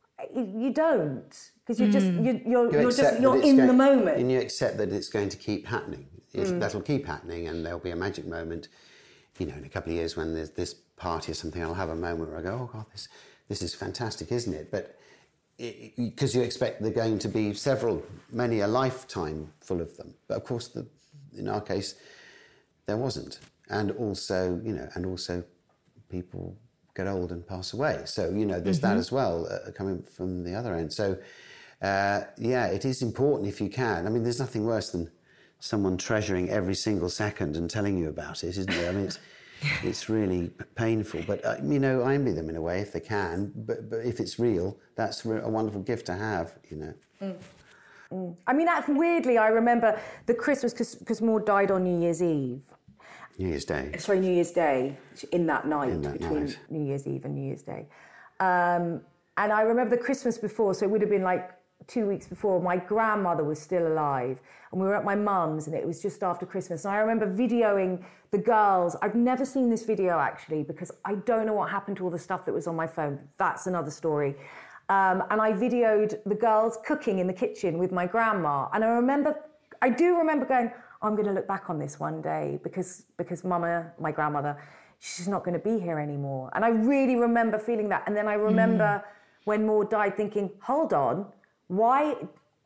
you don't, because you're just, you're, you're, you you're just, you're in going, the moment. And you accept that it's going to keep happening. Mm. That'll keep happening, and there'll be a magic moment, you know, in a couple of years when there's this party or something, I'll have a moment where I go, oh God, this, this is fantastic, isn't it? But because you expect they're going to be several, many a lifetime full of them. But of course, the, in our case, there wasn't. And also, you know, and also people get old and pass away. So, you know, there's mm-hmm. that as well, uh, coming from the other end. So, uh, yeah, it is important if you can. I mean, there's nothing worse than someone treasuring every single second and telling you about it, isn't there? I mean, it's... It's really painful, but, uh, you know, I envy them in a way if they can, but, but if it's real, that's a wonderful gift to have, you know. Mm. Mm. I mean, that's weirdly, I remember the Christmas, because Maud died on New Year's Eve. New Year's Day. Sorry, New Year's Day, in that night, in that between night. New Year's Eve and New Year's Day. Um, and I remember the Christmas before, so it would have been like two weeks before, my grandmother was still alive, and we were at my mum's, and it was just after Christmas. And I remember videoing the girls. I've never seen this video, actually, because I don't know what happened to all the stuff that was on my phone. That's another story. Um, and I videoed the girls cooking in the kitchen with my grandma. And I remember, I do remember going, oh, I'm going to look back on this one day, because because Mama, my grandmother, she's not going to be here anymore. And I really remember feeling that. And then I remember mm. when Maud died thinking, hold on, why...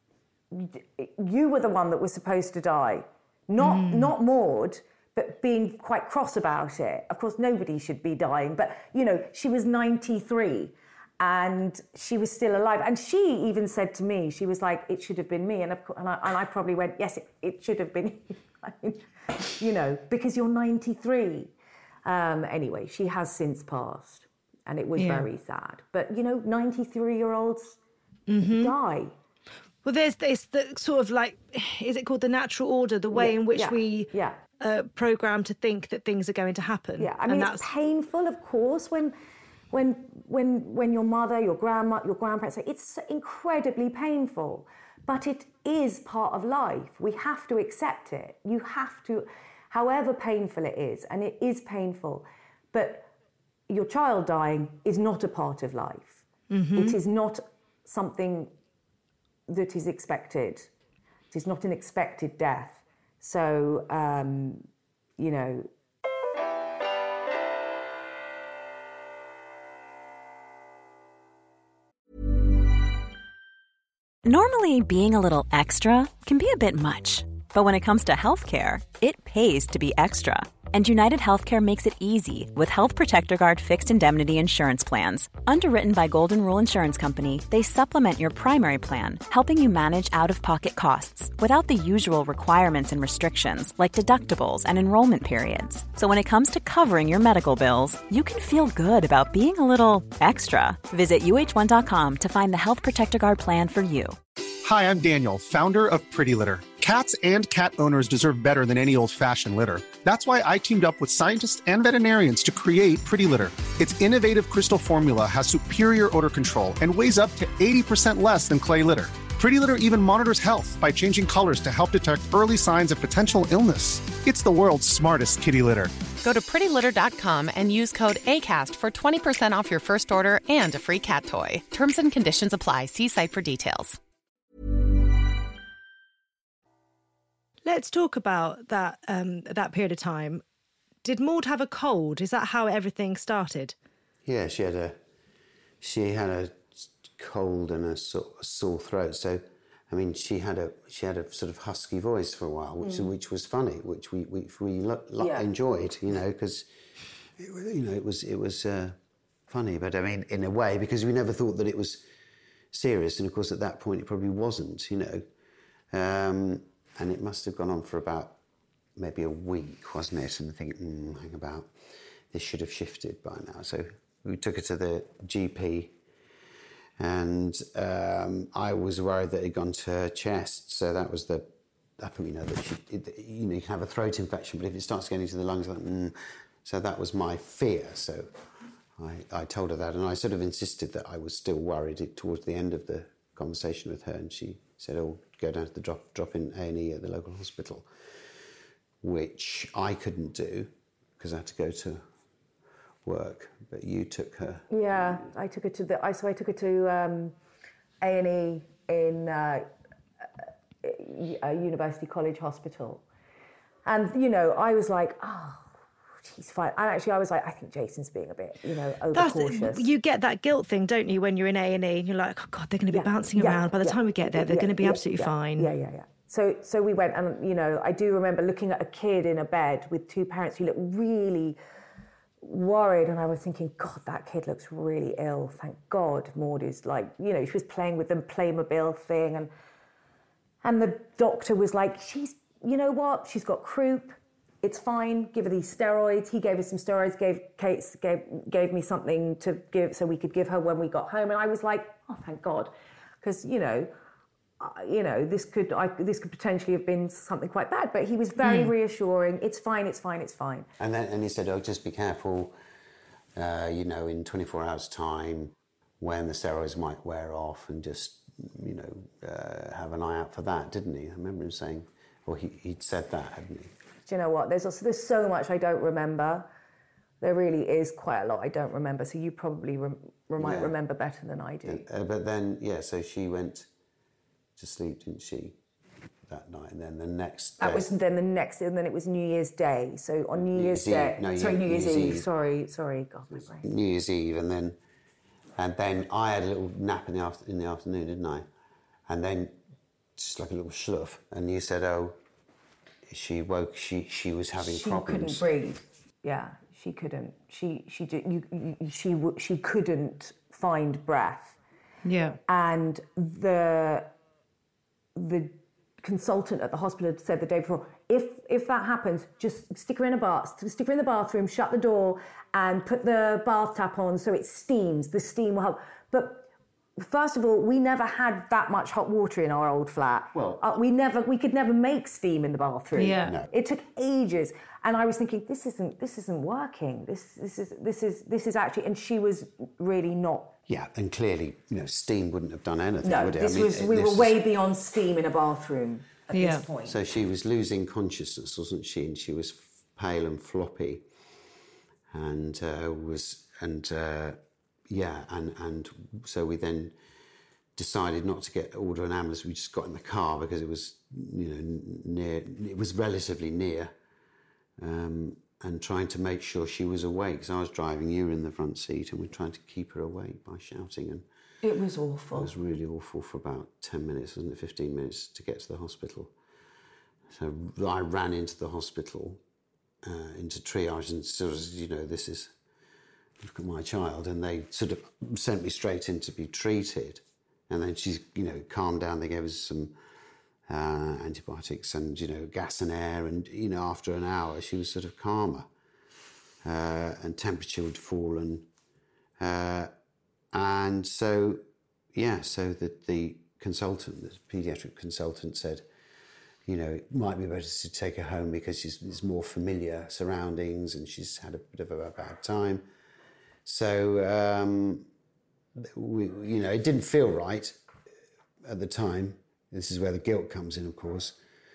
You were the one that was supposed to die, not mm. not Maud, but being quite cross about it. Of course, nobody should be dying, but, you know, she was ninety-three and she was still alive. And she even said to me, she was like, it should have been me. And, of course, and, I, and I probably went, yes, it, it should have been you. I mean, you know, because you're ninety-three. Um, anyway, she has since passed, and it was yeah. very sad. But, you know, ninety-three-year-olds mm-hmm. die. Well, there's this the sort of like, is it called the natural order, the way yeah, in which yeah, we yeah. uh, program to think that things are going to happen. Yeah, I mean, and it's that's... painful, of course, when when when when your mother, your grandma, your grandparents say, it's incredibly painful, but it is part of life. We have to accept it. You have to, however painful it is, and it is painful, but your child dying is not a part of life. Mm-hmm. It is not something that is expected. It's not an expected death. So, um, you know... Normally, being a little extra can be a bit much. But when it comes to healthcare, it pays to be extra. And United Healthcare makes it easy with Health Protector Guard fixed indemnity insurance plans. Underwritten by Golden Rule Insurance Company, they supplement your primary plan, helping you manage out-of-pocket costs without the usual requirements and restrictions like deductibles and enrollment periods. So when it comes to covering your medical bills, you can feel good about being a little extra. Visit U H one dot com to find the Health Protector Guard plan for you. Hi, I'm Daniel, founder of Pretty Litter. Cats and cat owners deserve better than any old-fashioned litter. That's why I teamed up with scientists and veterinarians to create Pretty Litter. Its innovative crystal formula has superior odor control and weighs up to eighty percent less than clay litter. Pretty Litter even monitors health by changing colors to help detect early signs of potential illness. It's the world's smartest kitty litter. Go to pretty litter dot com and use code ACAST for twenty percent off your first order and a free cat toy. Terms and conditions apply. See site for details. Let's talk about that um, that period of time. Did Maud have a cold? Is that how everything started? Yeah, she had a she had a cold and a, sort a sore throat. So, I mean, she had a she had a sort of husky voice for a while, which mm. which was funny, which we which we lo- lo- yeah. enjoyed, you know, because you know it was it was uh, funny, but I mean, in a way, because we never thought that it was serious, and of course, at that point, it probably wasn't, you know. Um, And it must have gone on for about maybe a week, wasn't it? And I think, mm, hang about, this should have shifted by now. So we took her to the G P, and um, I was worried that it had gone to her chest. So that was the, I think we know that she, it, you know, you can have a throat infection, but if it starts getting into the lungs, like, mm. So that was my fear. So I, I told her that, and I sort of insisted that I was still worried towards the end of the conversation with her, and she said, oh, go down to the drop, drop in A and E at the local hospital, which I couldn't do because I had to go to work, but you took her. Yeah, I took her to the, I, so I took her to um, A and E in uh, uh, University College Hospital. And, you know, I was like, oh, he's fine. And actually, I was like, I think Jason's being a bit, you know, overcautious. You get that guilt thing, don't you, when you're in A and E and you're like, oh God, they're going to be yeah, bouncing yeah, around. By the yeah, time we get there, they're yeah, going to be yeah, absolutely yeah, fine. Yeah, yeah, yeah. So, so we went, and you know, I do remember looking at a kid in a bed with two parents who looked really worried, and I was thinking, God, that kid looks really ill. Thank God, Maud is like, you know, she was playing with them Playmobil thing, and and the doctor was like, she's, you know what, she's got croup. It's fine, give her these steroids. He gave her some steroids, gave Kate, gave, gave me something to give so we could give her when we got home. And I was like, oh, thank God. Because, you know, uh, you know, this could I, this could potentially have been something quite bad. But he was very mm. reassuring. It's fine, it's fine, it's fine. And then and he said, oh, just be careful, uh, you know, in twenty-four hours' time, when the steroids might wear off, and just, you know, uh, have an eye out for that, didn't he? I remember him saying, or he, he'd said that, hadn't he? Do you know what? There's also, there's so much I don't remember. There really is quite a lot I don't remember. So you probably rem- might yeah. remember better than I do. Uh, but then, yeah. So she went to sleep, didn't she, that night? And then the next day, that was then the next, and then it was New Year's Day. So on New, New Year's, Year's Day, Eve. No, sorry, New Year's, Year's Eve. Eve. Sorry, sorry, God, my brain. New Year's Eve, and then and then I had a little nap in the after, in the afternoon, didn't I? And then just like a little schluff, and you said, oh. She woke. She she was having she problems. She couldn't breathe. Yeah, she couldn't. She she did. You, you, she she couldn't find breath. Yeah. And the the consultant at the hospital had said the day before, if if that happens, just stick her in a bath, stick her in the bathroom, shut the door, and put the bath tap on so it steams. The steam will help. But first of all, we never had that much hot water in our old flat. Well, uh, we never, we could never make steam in the bathroom. Yeah, no. It took ages, and I was thinking, this isn't, this isn't working. This, this is, this is, this is actually. And she was really not. Yeah, and clearly, you know, steam wouldn't have done anything, no, would it? this I mean, was. it, we this were is... way beyond steam in a bathroom at yeah. this point. So she was losing consciousness, wasn't she? And she was pale and floppy, and uh, was and uh, yeah, and and so we then decided not to get order an ambulance. We just got in the car because it was, you know, near. It was relatively near, um, and trying to make sure she was awake. Because I was driving, you were in the front seat, and we're trying to keep her awake by shouting. And it was awful. It was really awful for about ten minutes, wasn't it? Fifteen minutes to get to the hospital. So I ran into the hospital, uh, into triage, and sort of, you know, this is, look at my child, and they sort of sent me straight in to be treated. And then she's, you know, calmed down. They gave us some uh, antibiotics and, you know, gas and air. And, you know, after an hour, she was sort of calmer. Uh, and temperature had fallen. Uh, and so, yeah, so the, the consultant, the paediatric consultant said, you know, it might be better to take her home because she's, there's more familiar surroundings and she's had a bit of a bad time. So... Um, We, you know, it didn't feel right at the time. This is where the guilt comes in, of course.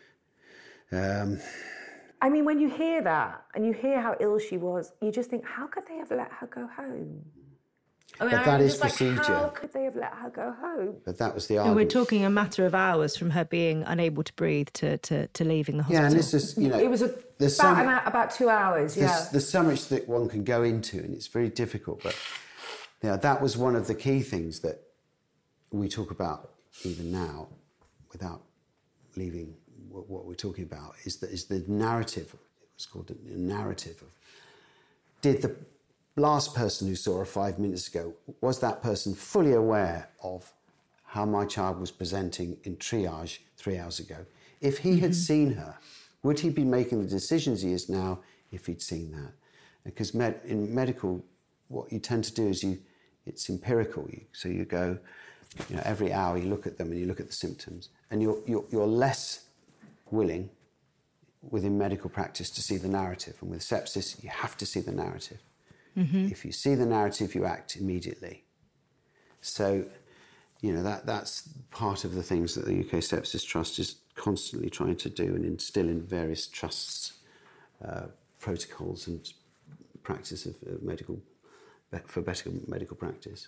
Um, I mean, when you hear that and you hear how ill she was, you just think, how could they have let her go home? I mean, but that I'm is just like, procedure. how could they have let her go home? But that was the And argument. we're talking a matter of hours from her being unable to breathe to, to, to leaving the hospital. Yeah, and this is, you know... It was a, about, so, an, about two hours, there's, yeah. There's so much that one can go into, and it's very difficult, but... Yeah, that was one of the key things that we talk about even now, without leaving what, what we're talking about, is that is the narrative. It was called a narrative of, did the last person who saw her five minutes ago, was that person fully aware of how my child was presenting in triage three hours ago? If he had mm-hmm. seen her, would he be making the decisions he is now if he'd seen that? Because med, in medical, what you tend to do is you, it's empirical. You, so you go, you know, every hour you look at them and you look at the symptoms, and you're, you're, you're less willing within medical practice to see the narrative. And with sepsis, you have to see the narrative. Mm-hmm. If you see the narrative, you act immediately. So, you know, that that's part of the things that the U K Sepsis Trust is constantly trying to do and instill in various trusts, uh, protocols and practice of, of medical, for better medical practice.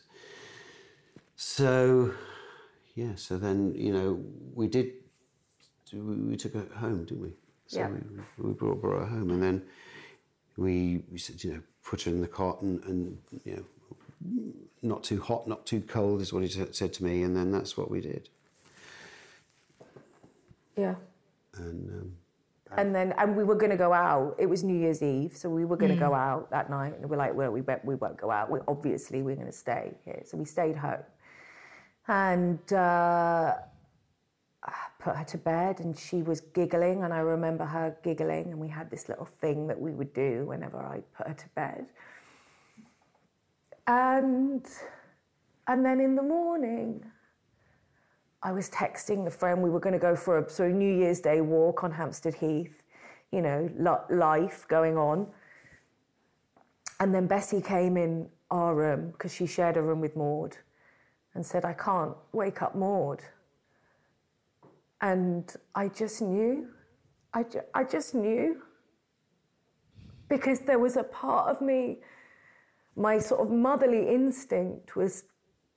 So, yeah, so then, you know, we did, we, we took her home, didn't we? So yeah. we, we brought, brought her home, and then we, we said, you know, put her in the cot and, and, you know, not too hot, not too cold is what he t- said to me, and then that's what we did. Yeah. And um, and then and we were going to go out. It was New Year's Eve, so we were going to mm. go out that night, and we're like, well, we bet we won't go out. We obviously we're going to stay here, so we stayed home, and uh, put her to bed, and she was giggling, and I remember her giggling, and we had this little thing that we would do whenever I put her to bed, and and then in the morning, I was texting the friend. We were going to go for a sort of New Year's Day walk on Hampstead Heath, you know, life going on. And then Bessie came in our room, because she shared a room with Maud, and said, I can't wake up Maud. And I just knew. I, ju- I just knew. Because there was a part of me, my sort of motherly instinct was,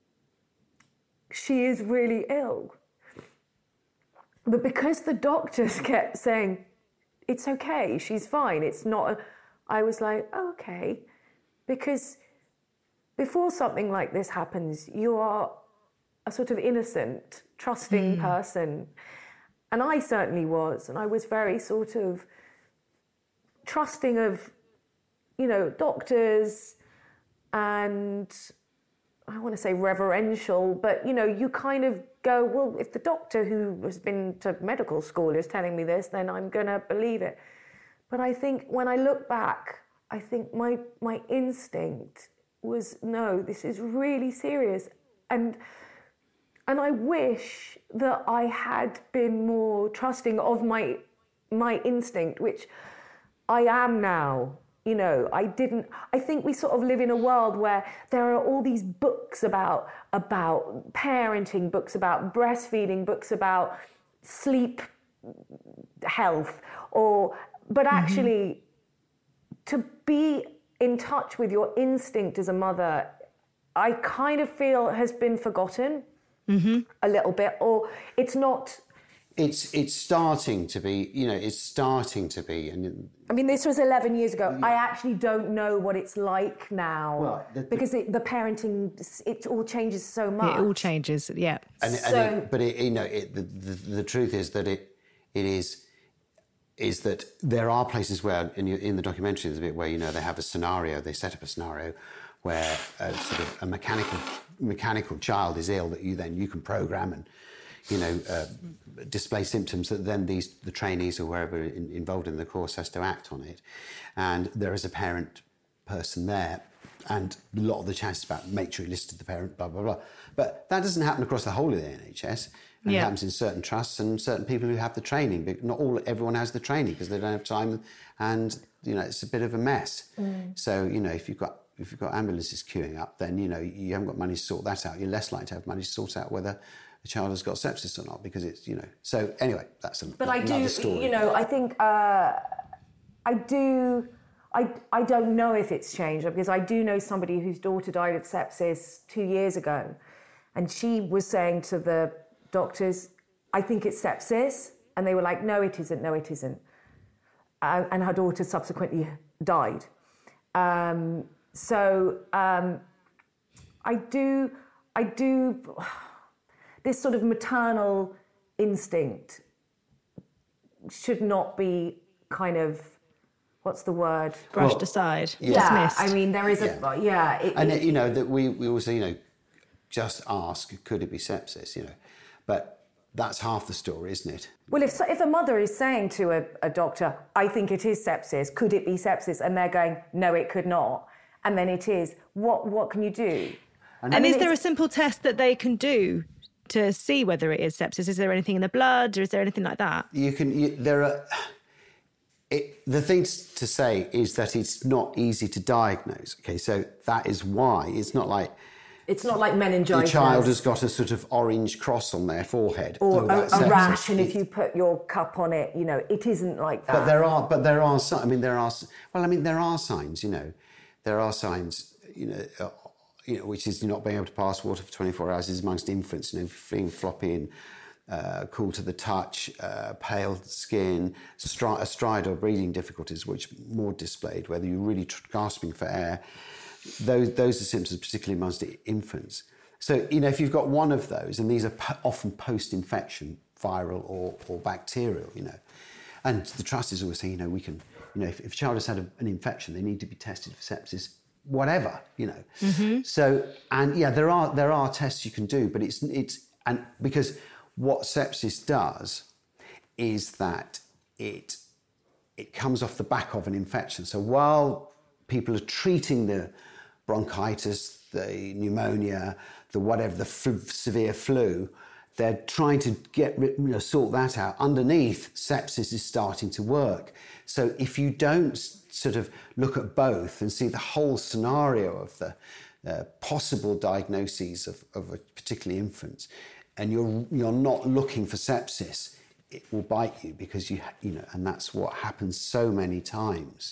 she is really ill. But because the doctors kept saying, it's okay, she's fine, it's not, a, I was like, oh, okay. Because before something like this happens, you are a sort of innocent, trusting mm. person. And I certainly was. And I was very sort of trusting of, you know, doctors, and I want to say reverential, but, you know, you kind of go, well, if the doctor who has been to medical school is telling me this, then I'm going to believe it. But I think when I look back, I think my my instinct was, no, this is really serious. And and I wish that I had been more trusting of my my instinct, which I am now. You know, I didn't, I think we sort of live in a world where there are all these books about, about parenting, books about breastfeeding, books about sleep health, or, but actually mm-hmm. to be in touch with your instinct as a mother, I kind of feel has been forgotten. mm-hmm. a little bit, or it's not... It's it's starting to be, you know, it's starting to be. And I mean, this was eleven years ago. Yeah. I actually don't know what it's like now well, the, the, because it, the parenting, it all changes so much. It all changes, yeah. And, so, and it, but it, you know, it, the, the the truth is that it it is is that there are places where in in the documentary there's a bit where, you know, they have a scenario, they set up a scenario where a sort of a mechanical mechanical child is ill that you then you can program and, you know, uh, display symptoms that then these the trainees or wherever in, involved in the course has to act on it. And there is a parent person there, and a lot of the chat is about make sure you listen to the parent, blah, blah, blah. But that doesn't happen across the whole of the N H S. And yeah. It happens in certain trusts and certain people who have the training, but not all everyone has the training because they don't have time, and, you know, it's a bit of a mess. Mm. So, you know, if you've got if you've got ambulances queuing up, then, you know, you haven't got money to sort that out. You're less likely to have money to sort out whether the child has got sepsis or not, because it's, you know, so anyway, that's a, but I another do, story. You know, I think uh, I do, I, I don't know if it's changed, because I do know somebody whose daughter died of sepsis two years ago, and she was saying to the doctors, I think it's sepsis, and they were like, no, it isn't, no, it isn't. Uh, and her daughter subsequently died. Um, so um, I do, I do... This sort of maternal instinct should not be kind of, what's the word? Brushed well, aside, yeah, dismissed. I mean, there is a, yeah. yeah it, and, it, you know, that we, we also, you know, just ask, could it be sepsis, you know? But that's half the story, isn't it? Well, if if a mother is saying to a, a doctor, I think it is sepsis, could it be sepsis? And they're going, no, it could not. And then it is, what, what can you do? And, and is there a simple test that they can do to see whether it is sepsis? Is there anything in the blood, or is there anything like that? You can. You, there are. It, the thing to say is that it's not easy to diagnose. Okay, so that is why it's not like. It's not like meningitis. The child has got a sort of orange cross on their forehead, or oh, a, a rash, and if you put your cup on it, you know, it isn't like that. But there are. But there are. I mean, there are. Well, I mean, there are signs. You know, there are signs. You know. Uh, You know, which is not being able to pass water for twenty-four hours is amongst infants, you know, feeling floppy and uh, cool to the touch, uh, pale skin, stri- stridor breathing difficulties, which are more displayed, whether you're really tr- gasping for air. Those, those are symptoms, particularly amongst infants. So, you know, if you've got one of those, and these are po- often post-infection, viral or, or bacterial, you know, and the trust is always saying, you know, we can, you know, if, if a child has had a, an infection, they need to be tested for sepsis, whatever, you know. Mm-hmm. So, and yeah, there are there are tests you can do, but it's it's and because what sepsis does is that it it comes off the back of an infection. So while people are treating the bronchitis, the pneumonia, the whatever, the f- severe flu, they're trying to get you know sort that out. Underneath, sepsis is starting to work. So if you don't sort of look at both and see the whole scenario of the uh, possible diagnoses of, of a particularly infants, and you're you're not looking for sepsis, it will bite you, because you you know, and that's what happens so many times.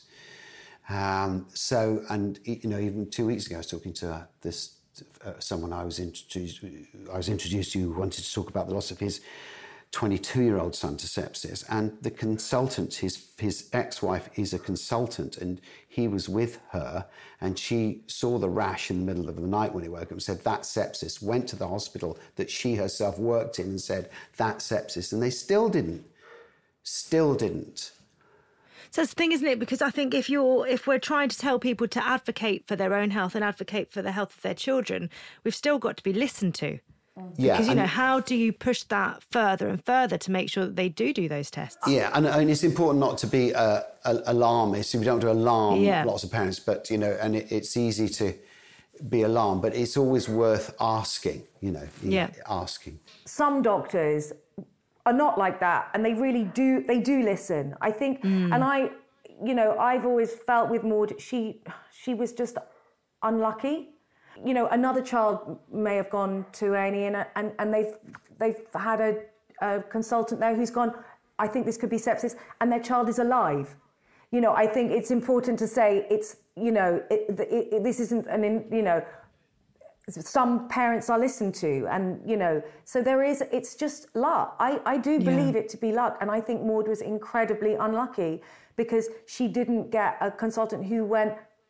Um, so, and you know, even two weeks ago, I was talking to uh, this uh, someone I was introduced I was introduced to who wanted to talk about the loss of his twenty-two-year-old son to sepsis, and the consultant, his his ex-wife is a consultant, and he was with her, and she saw the rash in the middle of the night when he woke up and said, that's sepsis, went to the hospital that she herself worked in and said, that's sepsis, and they still didn't, still didn't. So it's the thing, isn't it? Because I think if you're, if we're trying to tell people to advocate for their own health and advocate for the health of their children, we've still got to be listened to. Yeah, because, you know, how do you push that further and further to make sure that they do do those tests? Yeah, and, and it's important not to be uh, alarmist. We don't want to alarm yeah. lots of parents, but, you know, and it, it's easy to be alarmed, but it's always worth asking, you know, yeah. asking. Some doctors are not like that, and they really do, they do listen. I think, mm. and I, you know, I've always felt with Maud, she, she was just unlucky. You know, another child may have gone to A and E and, and, and they've they've had a, a consultant there who's gone, I think this could be sepsis, and their child is alive. You know, I think it's important to say it's, you know, it, it, it, this isn't an, you know, some parents are listened to, and you know, so there is, it's just luck. I, I do believe yeah. it to be luck, and I think Maud was incredibly unlucky because she didn't get a consultant who went,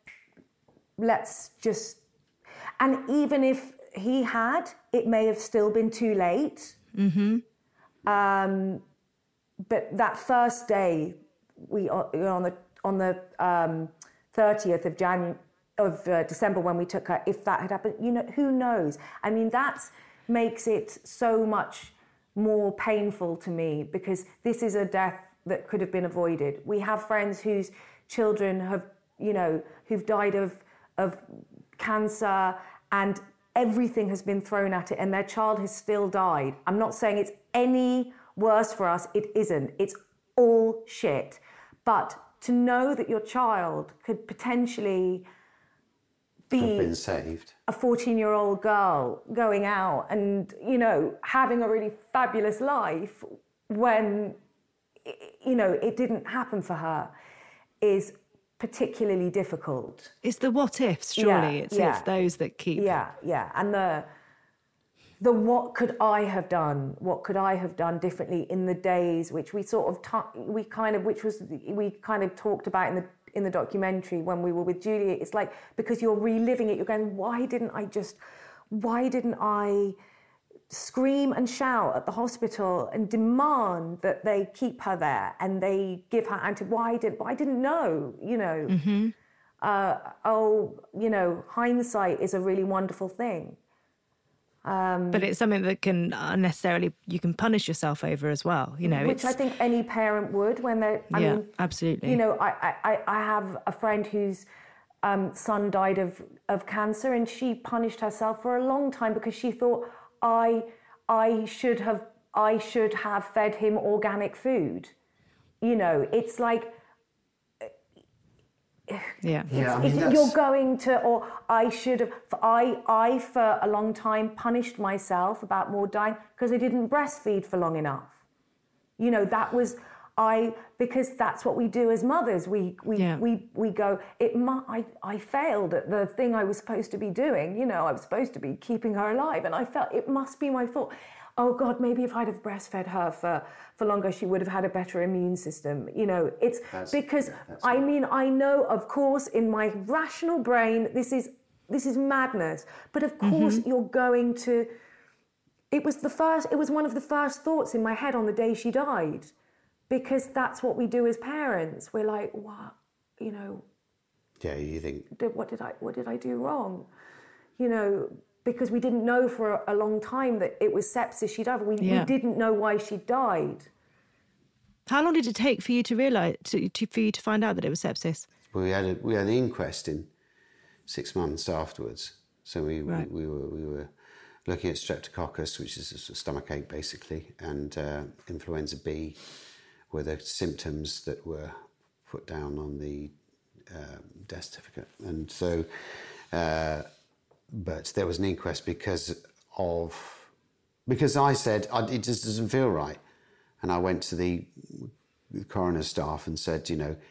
let's just, and even if he had, it may have still been too late. Mm-hmm. Um, but that first day, we on the on the um, thirtieth of January. of uh, December when we took her, if that had happened, you know, who knows? I mean, that makes it so much more painful to me because this is a death that could have been avoided. We have friends whose children have, you know, who've died of, of cancer and everything has been thrown at it and their child has still died. I'm not saying it's any worse for us. It isn't. It's all shit. But to know that your child could potentially be been saved. A fourteen-year-old girl going out and, you know, having a really fabulous life when, you know, it didn't happen for her is particularly difficult. It's the what ifs, surely. Yeah, it's, yeah. it's those that keep... Yeah, yeah. And the, the what could I have done? What could I have done differently in the days which we sort of, t- we kind of, which was, we kind of talked about in the in the documentary when we were with Julia. It's like, because you're reliving it, you're going, why didn't I just, why didn't I scream and shout at the hospital and demand that they keep her there and they give her anti, why did, I didn't know, you know. Mm-hmm. Uh, oh, you know, hindsight is a really wonderful thing. Um, but it's something that can unnecessarily, you can punish yourself over as well, you know. Which it's... I think any parent would when they're, I yeah, mean, absolutely. You know, I, I, I have a friend whose um, son died of, of cancer and she punished herself for a long time because she thought, I, I should have, I should have fed him organic food. You know, it's like, yeah, yeah I mean, mean, you're going to, or I should have, I, I for a long time punished myself about Maud dying because I didn't breastfeed for long enough. You know, that was, I, because that's what we do as mothers. We, we, yeah. we, we go, it, I, I failed at the thing I was supposed to be doing. You know, I was supposed to be keeping her alive and I felt it must be my fault. Oh God, maybe if I'd have breastfed her for, for longer, she would have had a better immune system. You know, it's that's, because, yeah, that's I right. mean, I know, of course, in my rational brain, this is this is madness. But of course, mm-hmm. you're going to, it was the first, it was one of the first thoughts in my head on the day she died. Because that's what we do as parents. We're like, what, you know. Yeah, you think. What did I, what did I do wrong? You know, because we didn't know for a long time that it was sepsis she died. We, yeah. we didn't know why she died. How long did it take for you to realise, to, to, for you to find out that it was sepsis? Well, we had a, we had an inquest in six months afterwards. So we right. we, we were we were looking at streptococcus, which is a sort of stomachache basically, and uh, influenza B were the symptoms that were put down on the uh, death certificate, and so. Uh, But there was an inquest because of, because I said, it just doesn't feel right. And I went to the coroner staff and said, you know,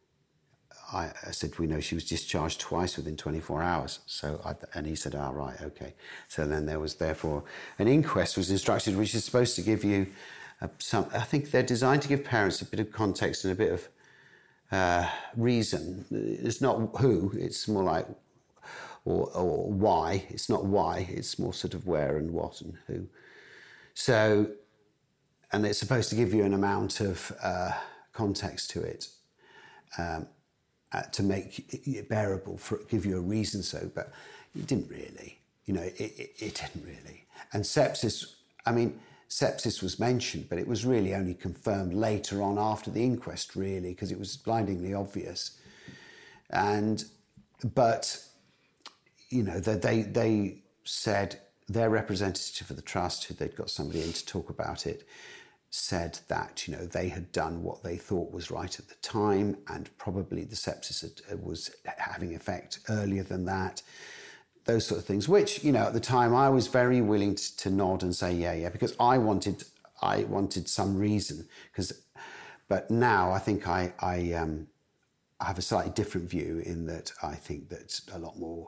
I, I said, we know she was discharged twice within twenty-four hours. So, I, and he said, oh, right, okay. So then there was therefore, an inquest was instructed, which is supposed to give you a, some, I think they're designed to give parents a bit of context and a bit of uh, reason. It's not who, it's more like, Or, or why. It's not why, it's more sort of where and what and who. So, and it's supposed to give you an amount of uh, context to it um, uh, to make it bearable, for give you a reason so, but it didn't really, you know, it, it, it didn't really. And sepsis, I mean, sepsis was mentioned, but it was really only confirmed later on after the inquest, really, because it was blindingly obvious. And, but... You know, they, they they said their representative of the trust, who they'd got somebody in to talk about it, said that, you know, they had done what they thought was right at the time and probably the sepsis had, was having effect earlier than that, those sort of things, which, you know, at the time I was very willing to, to nod and say, yeah, yeah, because I wanted I wanted some reason. because, But now I think I, I, um, I have a slightly different view in that I think that a lot more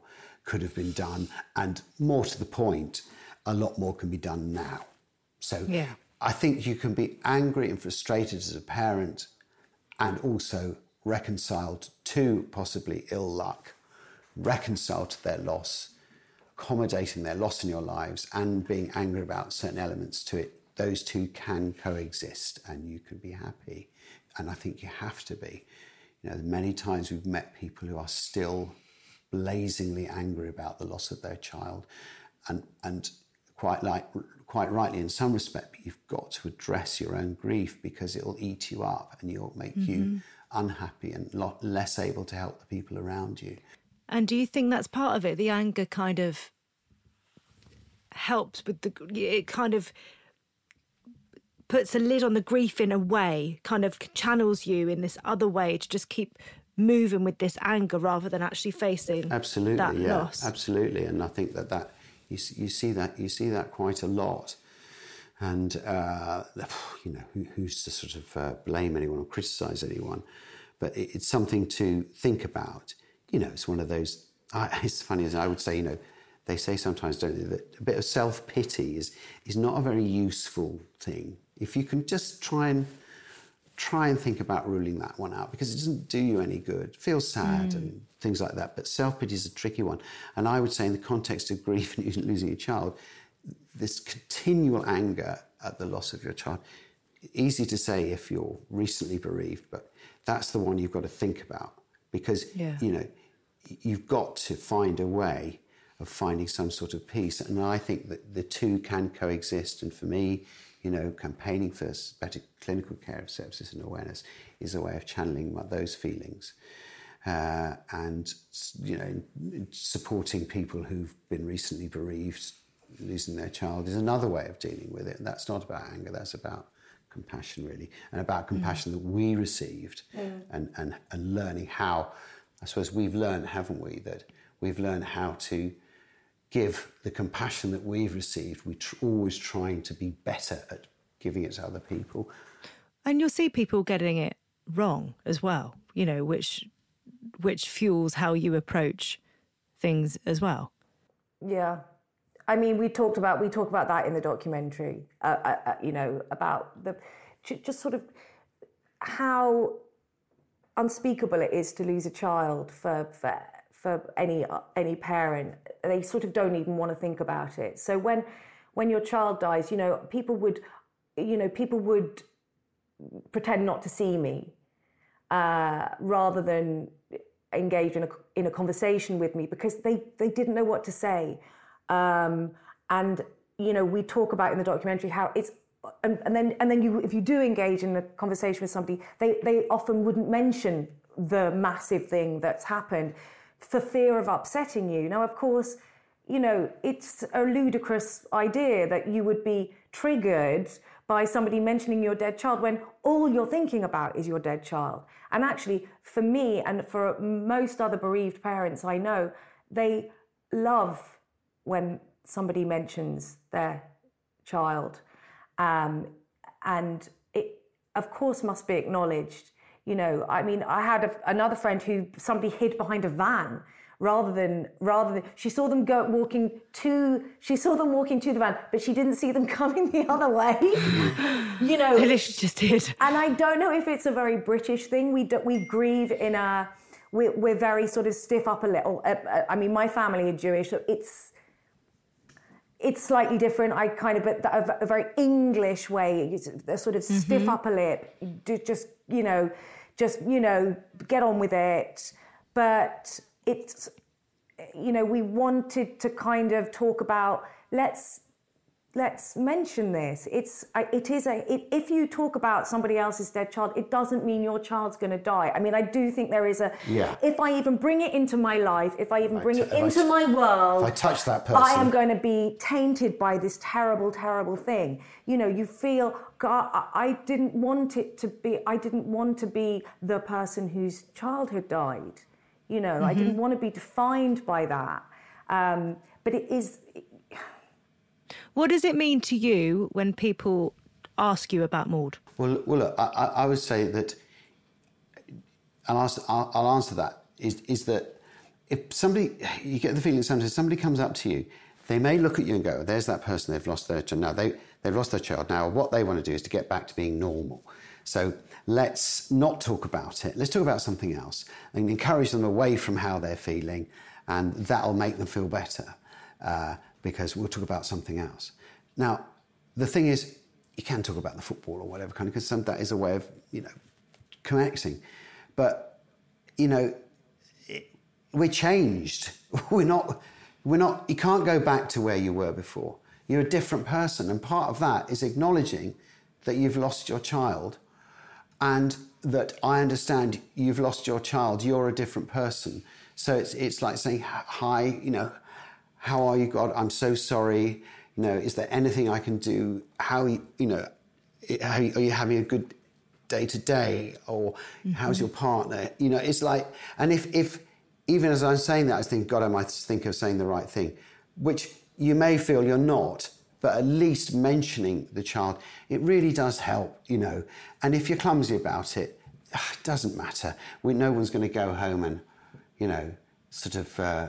could have been done, and more to the point, a lot more can be done now. So yeah. I think you can be angry and frustrated as a parent and also reconciled to possibly ill luck, reconciled to their loss, accommodating their loss in your lives and being angry about certain elements to it. Those two can coexist and you can be happy. And I think you have to be. You know, many times we've met people who are still blazingly angry about the loss of their child, and and quite like quite rightly in some respect, you've got to address your own grief because it'll eat you up and it'll make mm-hmm. you unhappy and lot less able to help the people around you. And do you think that's part of it? The anger kind of helps with the, it kind of puts a lid on the grief in a way, kind of channels you in this other way to just keep moving with this anger rather than actually facing absolutely, that yeah, loss. Absolutely, and I think that that you you see that you see that quite a lot, and uh, you know who, who's to sort of uh, blame anyone or criticise anyone, but it, it's something to think about. You know, it's one of those. I, it's funny as I would say, you know, they say sometimes, don't they, that a bit of self-pity is is not a very useful thing. If you can just try and try and think about ruling that one out, because it doesn't do you any good. Feel sad mm. and things like that. But self-pity is a tricky one. And I would say in the context of grief and losing a child, this continual anger at the loss of your child, easy to say if you're recently bereaved, but that's the one you've got to think about. Because, yeah. you know, you've got to find a way of finding some sort of peace. And I think that the two can coexist. And for me, you know, campaigning for better clinical care of sepsis and awareness is a way of channeling those feelings. Uh, and, you know, supporting people who've been recently bereaved, losing their child, is another way of dealing with it. And that's not about anger, that's about compassion, really, and about compassion mm. that we received mm. and, and, and learning how, I suppose we've learned, haven't we, that we've learned how to give the compassion that we've received. We're tr- always trying to be better at giving it to other people. And you'll see people getting it wrong as well, you know, which which fuels how you approach things as well. Yeah. I mean, we talked about we talk about that in the documentary, uh, uh, you know, about the just sort of how unspeakable it is to lose a child for for for any any parent. They sort of don't even want to think about it. So when when your child dies, you know, people would, you know, people would pretend not to see me uh, rather than engage in a in a conversation with me because they they didn't know what to say. Um, and you know, we talk about in the documentary how it's and, and then and then you if you do engage in a conversation with somebody, they they often wouldn't mention the massive thing that's happened for fear of upsetting you. Now, of course, you know, it's a ludicrous idea that you would be triggered by somebody mentioning your dead child when all you're thinking about is your dead child. And actually, for me and for most other bereaved parents I know, they love when somebody mentions their child. Um, and it, of course, must be acknowledged. You know, I mean, I had a, another friend who somebody hid behind a van rather than, rather than, she saw them go walking to, she saw them walking to the van, but she didn't see them coming the other way. You know. She just did. And I don't know if it's a very British thing. We do, we grieve in a, we're, we're very sort of stiff up a little. I mean, my family are Jewish, so it's, it's slightly different. I kind of, but a, a very English way, a sort of mm-hmm. stiff upper lip, just, you know, just, you know, get on with it. But it's, you know, we wanted to kind of talk about, let's, let's mention this. It's, it is a, it, if you talk about somebody else's dead child, it doesn't mean your child's going to die. I mean, I do think there is a, yeah. if I even bring it into my life, if I even bring t- it into I t- my world, if I touch that person, I am going to be tainted by this terrible, terrible thing. You know, you feel, God, I didn't want it to be, I didn't want to be the person whose childhood died. You know, mm-hmm. I didn't want to be defined by that. Um, but it is... What does it mean to you when people ask you about Maud? Well, well, look, I, I would say that, and I'll, I'll answer that, is, is that if somebody, you get the feeling sometimes somebody comes up to you, they may look at you and go, there's that person, they've lost their child. Now, they, they've lost their child. Now, what they want to do is to get back to being normal. So let's not talk about it. Let's talk about something else and encourage them away from how they're feeling, and that'll make them feel better uh, because we'll talk about something else. Now, the thing is, you can talk about the football or whatever kind of, because some that is a way of, you know, connecting. But, you know, it, we're changed. We're not, we're not, you can't go back to where you were before. You're a different person. And part of that is acknowledging that you've lost your child, and that I understand you've lost your child, you're a different person. So it's it's like saying, hi, you know, how are you, God? I'm so sorry. You know, is there anything I can do? How, you know, how, are you having a good day today? Or mm-hmm. how's your partner? You know, it's like, and if, if even as I'm saying that, I think, God, I might think of saying the right thing, which you may feel you're not, but at least mentioning the child, it really does help, you know. And if you're clumsy about it, it doesn't matter. We, no one's going to go home and, you know, sort of, uh,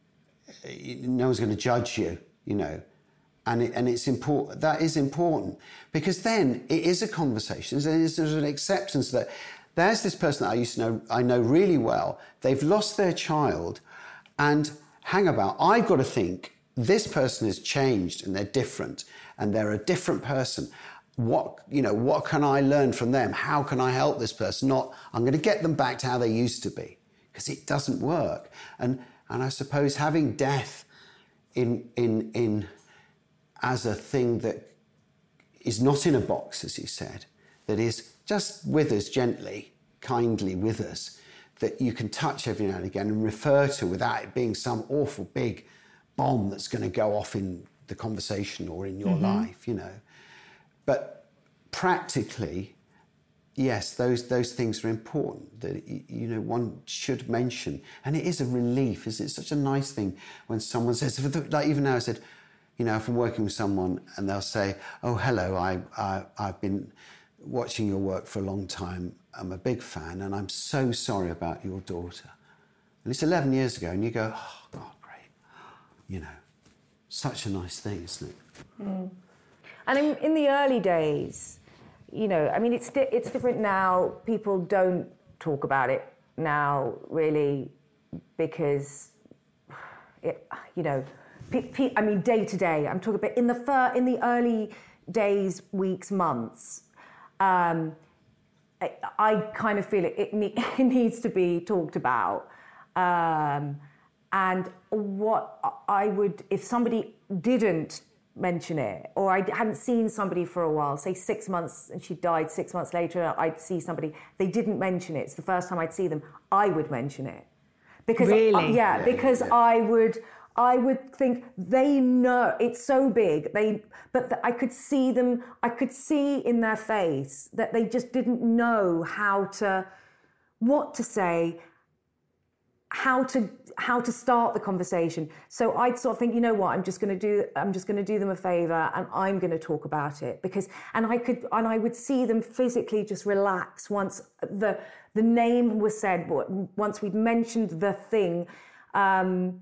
no one's going to judge you, you know. And it, and it's important. That is important, because then it is a conversation. There's an acceptance that there's this person that I used to know, I know really well. They've lost their child, and hang about. I've got to think, this person has changed and they're different and they're a different person. What, you know, what can I learn from them? How can I help this person? Not, I'm going to get them back to how they used to be, because it doesn't work. And and I suppose having death in in in as a thing that is not in a box, as you said, that is just with us gently, kindly with us, that you can touch every now and again and refer to without it being some awful big bomb that's going to go off in the conversation or in your mm-hmm. life, you know. But practically, yes, those those things are important, that, you know, one should mention. And it is a relief, is it? Such a nice thing when someone says, like even now I said, you know, if I'm working with someone and they'll say, oh, hello, I, I, I've been watching your work for a long time. I'm a big fan and I'm so sorry about your daughter. And it's eleven years ago, and you go, oh, God, you know, such a nice thing, isn't it? Mm. And in, in the early days, you know, I mean, it's di- it's different now. People don't talk about it now, really, because, it, you know, pe- pe- I mean, day to day. I'm talking about in the fir- in the early days, weeks, months. Um, I, I kind of feel it. It, ne- it needs to be talked about. Um, And what I would, if somebody didn't mention it, or I hadn't seen somebody for a while, say six months, and she died six months later, I'd see somebody, they didn't mention it, it's the first time I'd see them, I would mention it. Because really? I, yeah, yeah, because yeah. I would, I would think they know, it's so big, they, but the, I could see them, I could see in their face that they just didn't know how to, what to say, how to how to start the conversation. So I'd sort of think, you know what, I'm just going to do I'm just going to do them a favor and I'm going to talk about it, because and I could and I would see them physically just relax once the the name was said, once we'd mentioned the thing. Um,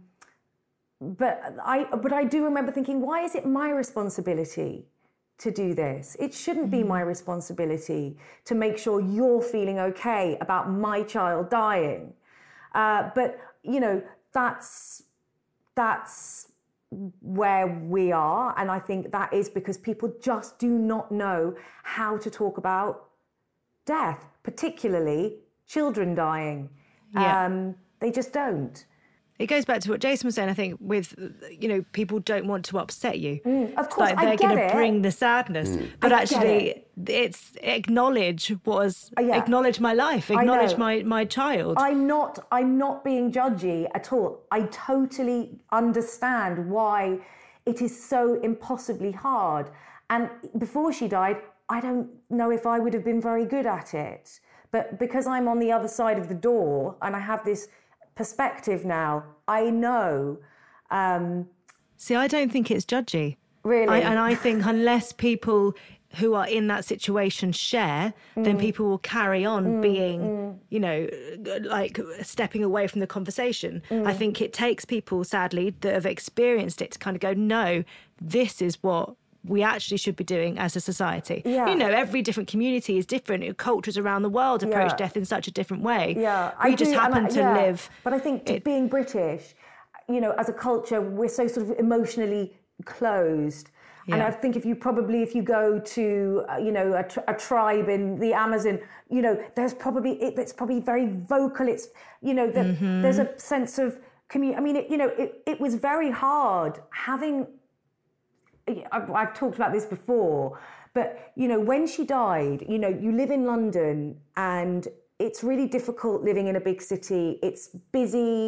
but I but I do remember thinking, why is it my responsibility to do this? It shouldn't be my responsibility to make sure you're feeling okay about my child dying. Uh, but, you know, that's that's where we are. And I think that is because people just do not know how to talk about death, particularly children dying. Yeah. Um, they just don't. It goes back to what Jason was saying, I think, with, you know, people don't want to upset you. Mm, of course, like I they're get going to it. bring the sadness. Mm. But I actually, it. it's acknowledge was, uh, yeah. acknowledge my life, acknowledge my, my child. I'm not, I'm not being judgy at all. I totally understand why it is so impossibly hard. And before she died, I don't know if I would have been very good at it. But because I'm on the other side of the door and I have this perspective now, I know. Um, See, I don't think it's judgy. Really? I, and I think unless people who are in that situation share, mm. then people will carry on mm. being, mm. you know, like stepping away from the conversation. Mm. I think it takes people, sadly, that have experienced it to kind of go, no, this is what we actually should be doing as a society. Yeah. You know, every different community is different. Cultures around the world approach yeah. death in such a different way. Yeah, we I just do, happen I, to yeah. live. But I think it, being British, you know, as a culture, we're so sort of emotionally closed. Yeah. And I think if you probably, if you go to, uh, you know, a, tr- a tribe in the Amazon, you know, there's probably, it, it's probably very vocal. It's, you know, the, mm-hmm. there's a sense of community. I mean, it, you know, it, it was very hard having, I've, I've talked about this before, but, you know, when she died, you know, you live in London and it's really difficult living in a big city. It's busy.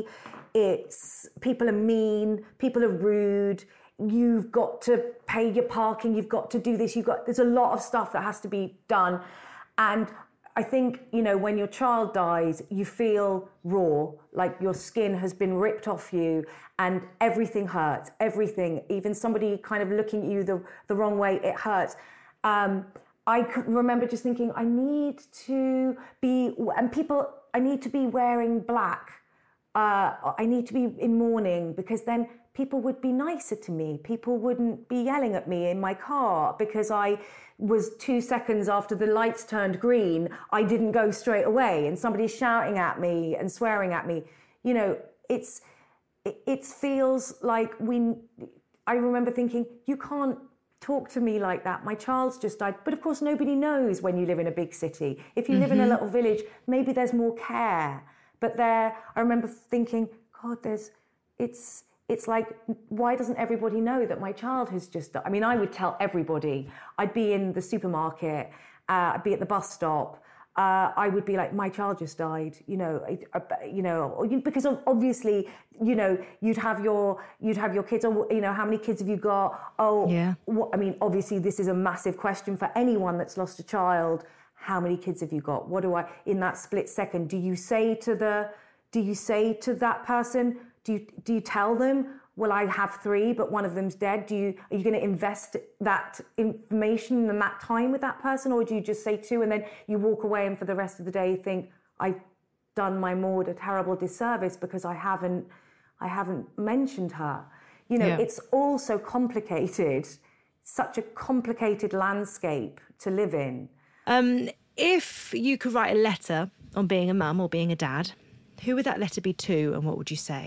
It's, people are mean. People are rude. You've got to pay your parking, you've got to do this, you've got, there's a lot of stuff that has to be done. And I think, you know, when your child dies, you feel raw, like your skin has been ripped off you and everything hurts, everything, even somebody kind of looking at you the, the wrong way, it hurts. Um, I could remember just thinking, I need to be, and people, I need to be wearing black. Uh, I need to be in mourning because then people would be nicer to me. People wouldn't be yelling at me in my car because I was two seconds after the lights turned green, I didn't go straight away and somebody's shouting at me and swearing at me. You know, it's, it, it feels like we, I remember thinking, you can't talk to me like that. My child's just died. But of course, nobody knows when you live in a big city. If you mm-hmm. live in a little village, maybe there's more care. But there, I remember thinking, God, there's, it's, It's like, why doesn't everybody know that my child has just died? I mean, I would tell everybody. I'd be in the supermarket, uh, I'd be at the bus stop. Uh, I would be like, my child just died, you know, uh, you know, because obviously, you know, you'd have your, you'd have your kids. Or, you know, how many kids have you got? Oh, yeah. What, I mean, obviously, this is a massive question for anyone that's lost a child. How many kids have you got? What do I? In that split second, do you say to the, do you say to that person? Do you, do you tell them, well, I have three, but one of them's dead? Do you, are you going to invest that information and that time with that person? Or do you just say two and then you walk away and for the rest of the day you think, I've done my Maud a terrible disservice because I haven't, I haven't mentioned her. You know, yeah. It's all so complicated, such a complicated landscape to live in. Um, if you could write a letter on being a mum or being a dad, who would that letter be to and what would you say?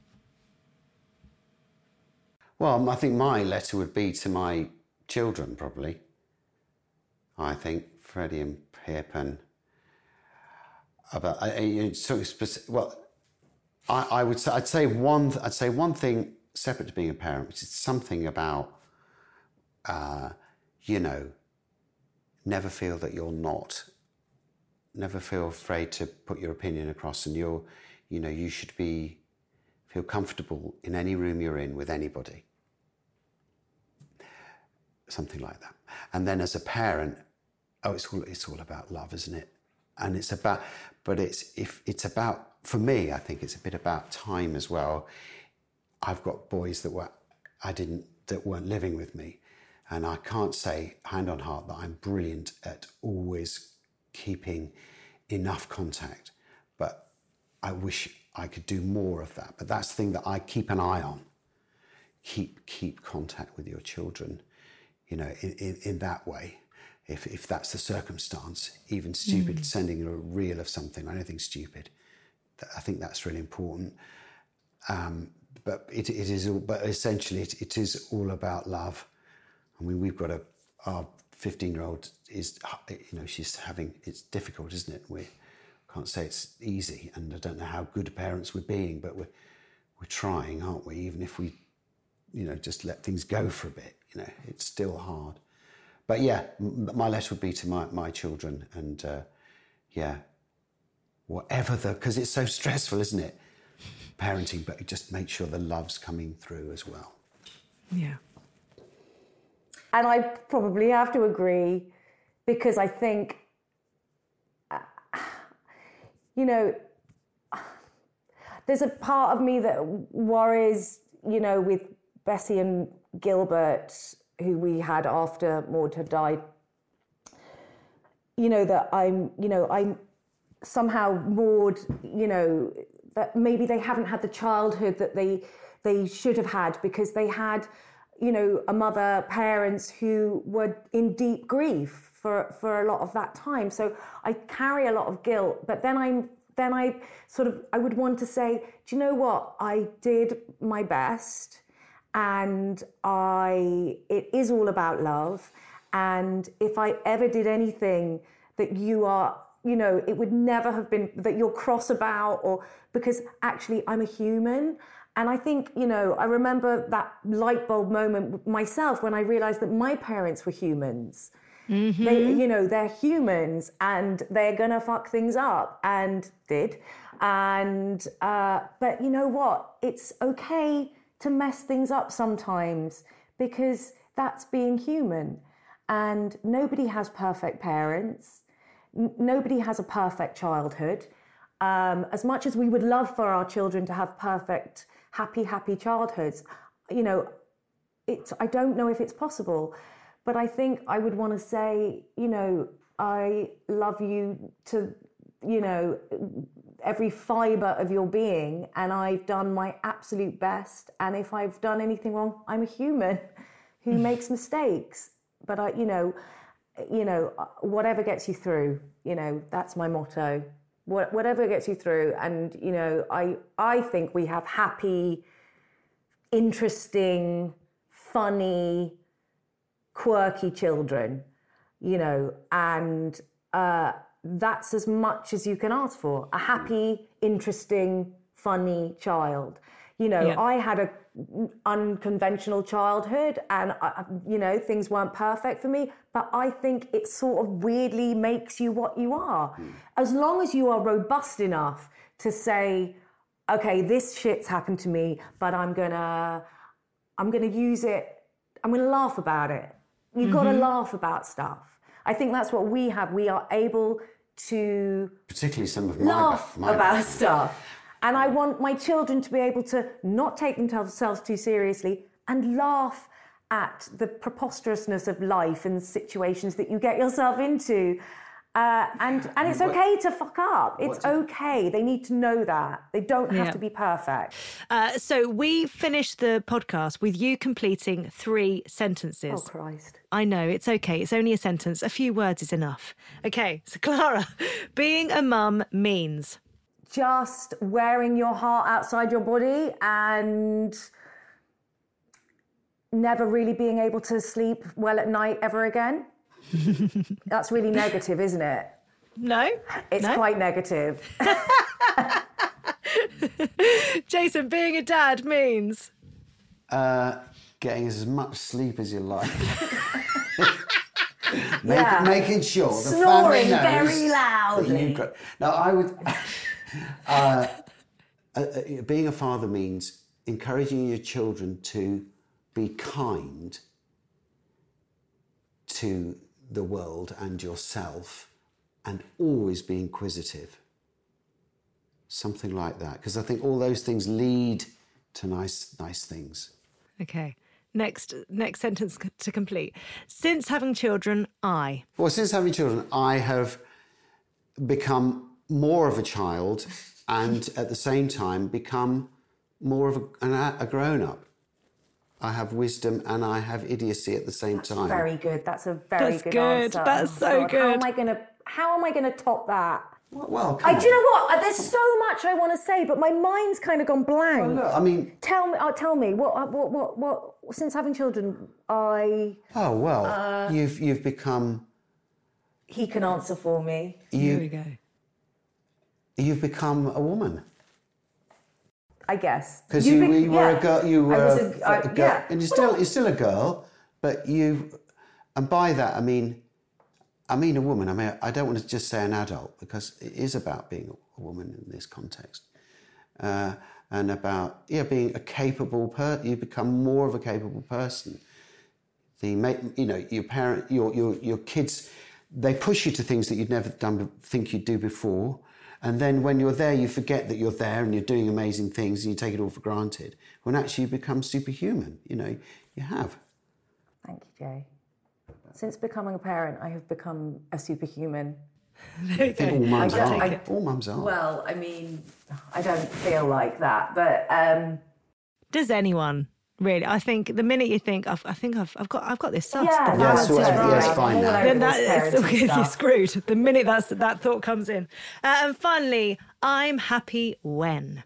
Well, I think my letter would be to my children, probably. I think Freddie and Pip and about uh, so specific. Well, I, I would say I'd say one. I'd say one thing separate to being a parent, which is something about, uh, you know, never feel that you're not. Never feel afraid to put your opinion across, and you're, you know, you should be feel comfortable in any room you're in with anybody. Something like that. And then as a parent, oh, it's all it's all about love, isn't it? And it's about, but it's if it's about for me, I think it's a bit about time as well. I've got boys that were I didn't that weren't living with me, and I can't say hand on heart that I'm brilliant at always keeping enough contact, but I wish I could do more of that. But that's the thing that I keep an eye on. Keep keep contact with your children, you know, in, in, in that way. If if that's the circumstance, even stupid, mm. sending a reel of something, or anything stupid, I think that's really important. Um, but it, it is, all, but essentially it, it is all about love. I mean, we've got a, our fifteen-year-old is, you know, she's having, it's difficult, isn't it? We can't say it's easy, and I don't know how good parents we're being, but we're, we're trying, aren't we? Even if we, you know, just let things go for a bit, you know, it's still hard. But yeah, my letter would be to my, my children, and uh, yeah, whatever the, because it's so stressful, isn't it? Parenting, but just make sure the love's coming through as well. Yeah. And I probably have to agree, because I think, uh, you know, there's a part of me that worries, you know, with Bessie and Gilbert, who we had after Maud had died you know, that I'm, you know, I'm somehow Maud, you know, that maybe they haven't had the childhood that they they should have had because they had, you know, a mother, parents who were in deep grief for, for a lot of that time. So I carry a lot of guilt, but then I'm, then I sort of, I would want to say, do you know what? I did my best and I, it is all about love. And if I ever did anything that you are, you know, it would never have been that you're cross about, or because actually I'm a human. And I think, you know, I remember that light bulb moment myself when I realized that my parents were humans. Mm-hmm. They, you know, they're humans and they're gonna fuck things up, and did. And uh, but you know what? It's okay to mess things up sometimes because that's being human. And nobody has perfect parents. N- nobody has a perfect childhood. Um, as much as we would love for our children to have perfect, happy, happy childhoods, you know, it's, I don't know if it's possible. But I think I would want to say, you know, I love you to, you know, every fibre of your being, and I've done my absolute best. And if I've done anything wrong, I'm a human who makes mistakes. But I, you know, you know, whatever gets you through, you know, that's my motto. What, whatever gets you through, and you know, I, I think we have happy, interesting, funny, quirky children, you know, and uh, that's as much as you can ask for. A happy, interesting, funny child. You know, yeah. I had a unconventional childhood, and uh, you know, things weren't perfect for me, but I think it sort of weirdly makes you what you are. Mm. As long as you are robust enough to say, okay, this shit's happened to me, but I'm gonna, I'm gonna use it, I'm gonna laugh about it. You've mm-hmm. got to laugh about stuff. I think that's what we have. We are able to particularly some of my laugh my about stuff. And I want my children to be able to not take themselves too seriously and laugh at the preposterousness of life and situations that you get yourself into. Uh, and and it's okay to fuck up. It's okay. They need to know that. They don't have yeah. to be perfect. Uh, so we finished the podcast with you completing three sentences. Oh, Christ. I know, it's okay. It's only a sentence. A few words is enough. Okay, so Clara, being a mum means... just wearing your heart outside your body and never really being able to sleep well at night ever again. That's really negative, isn't it? No. It's no? quite negative. Jason, being a dad means? Uh, getting as much sleep as you like. Make, yeah. Making sure the Snoring family knows very loudly. that you've got... Now, I would... uh, uh, being a father means encouraging your children to be kind to the world and yourself, and always be inquisitive. Something like that, because I think all those things lead to nice, nice things. Okay. Next, next sentence to complete. Since having children, I. Well, since having children, I have become more of a child, and at the same time become more of a, an, a grown-up. I have wisdom and I have idiocy at the same That's time. Very good. That's a very That's good, good answer. That's oh, so God. good. How am I gonna? How am I gonna top that? Well, well I, do you know what? There's so much I want to say, but my mind's kind of gone blank. Well, look, I mean, tell me. Uh, tell me what, what? What? What? Since having children, I. Oh well, uh, you've you've become. He can answer for me. You, Here we go. You've become a woman. I guess because you, be, you were yeah. a girl. You were I was a, a, I, a girl, yeah. and you're still you're still a girl, but you, and by that I mean, I mean a woman. I mean I don't want to just say an adult, because it is about being a woman in this context, uh, and about yeah being a capable per. You become more of a capable person. The you know your parent your your your kids, they push you to things that you'd never done think you'd do before. And then when you're there, you forget that you're there and you're doing amazing things and you take it all for granted. When actually you become superhuman, you know, you have. Thank you, Jay. Since becoming a parent, I have become a superhuman. I think all mums I don't- are. I- all mums are. Well, I mean, I don't feel like that, but um, Does anyone really? I think the minute you think, I've, I think I've, I've got, I've got this sussed. yeah, the Yeah, balance so- is yeah, right. it's fine I'm all now. over Then this that is, parenting you're stuff. screwed. The minute that's, that thought comes in. Uh, and finally, I'm happy when.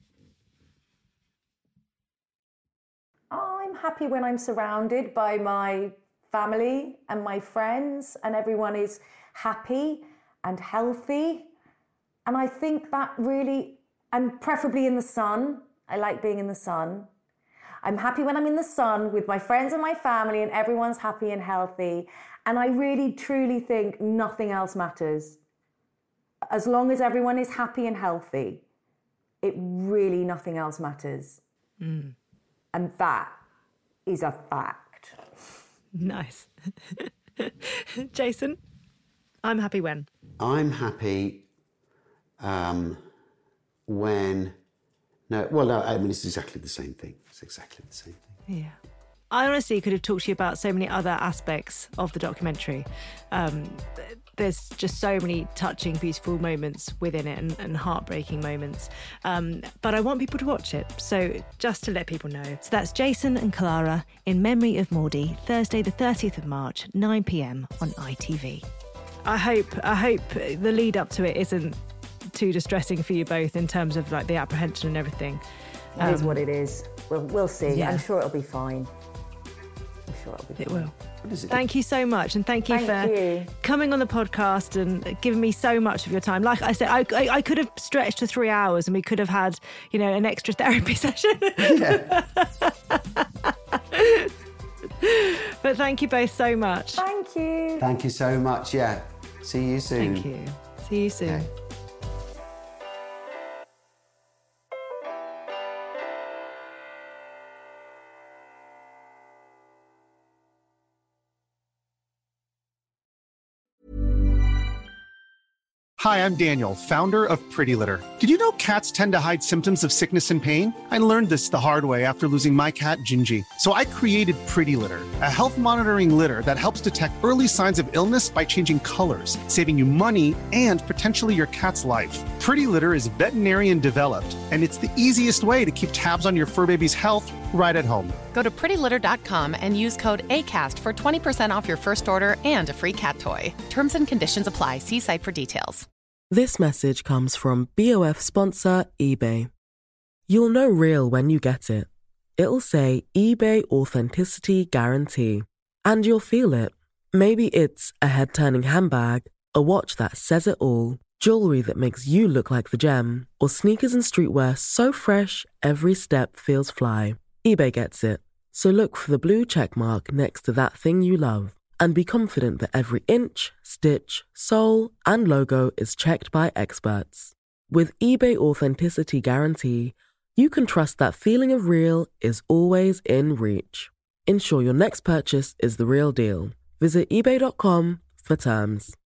I'm happy when I'm surrounded by my family and my friends, and everyone is happy and healthy. And I think that really, and preferably in the sun. I like being in the sun. I'm happy when I'm in the sun with my friends and my family and everyone's happy and healthy. And I really, truly think nothing else matters. As long as everyone is happy and healthy, it really, nothing else matters. Mm. And that is a fact. Nice. Jason, I'm happy when. I'm happy um, when... No, well, no, I mean, it's exactly the same thing. It's exactly the same thing. Yeah. I honestly could have talked to you about so many other aspects of the documentary. Um, th- there's just so many touching, beautiful moments within it and, and heartbreaking moments. Um, but I want people to watch it. So just to let people know. So that's Jason and Clara in Memory of Maudie, Thursday the thirtieth of March, nine p.m. on I T V. I hope, I hope the lead up to it isn't too distressing for you both in terms of like the apprehension and everything. It is Um, what it is. We'll, we'll see. yeah. I'm sure it'll be fine. I'm sure it'll be It fine. will. What is it? Thank you so much, and thank you Thank for you. coming on the podcast and giving me so much of your time. Like I said, I, I, I could have stretched to three hours, and we could have had, you know, an extra therapy session. Yeah. But thank you both so much. Thank you. Thank you so much. Yeah. See you soon. Thank you. See you soon. Okay. Hi, I'm Daniel, founder of Pretty Litter. Did you know cats tend to hide symptoms of sickness and pain? I learned this the hard way after losing my cat, Gingy. So I created Pretty Litter, a health monitoring litter that helps detect early signs of illness by changing colors, saving you money and potentially your cat's life. Pretty Litter is veterinarian developed, and it's the easiest way to keep tabs on your fur baby's health right at home. Go to pretty litter dot com and use code ACAST for twenty percent off your first order and a free cat toy. Terms and conditions apply. See site for details. This message comes from B O F sponsor eBay. You'll know real when you get it. It'll say eBay Authenticity Guarantee. And you'll feel it. Maybe it's a head-turning handbag, a watch that says it all, jewelry that makes you look like the gem, or sneakers and streetwear so fresh every step feels fly. eBay gets it. So look for the blue check mark next to that thing you love. And be confident that every inch, stitch, sole, and logo is checked by experts. With eBay Authenticity Guarantee, you can trust that feeling of real is always in reach. Ensure your next purchase is the real deal. Visit ebay dot com for terms.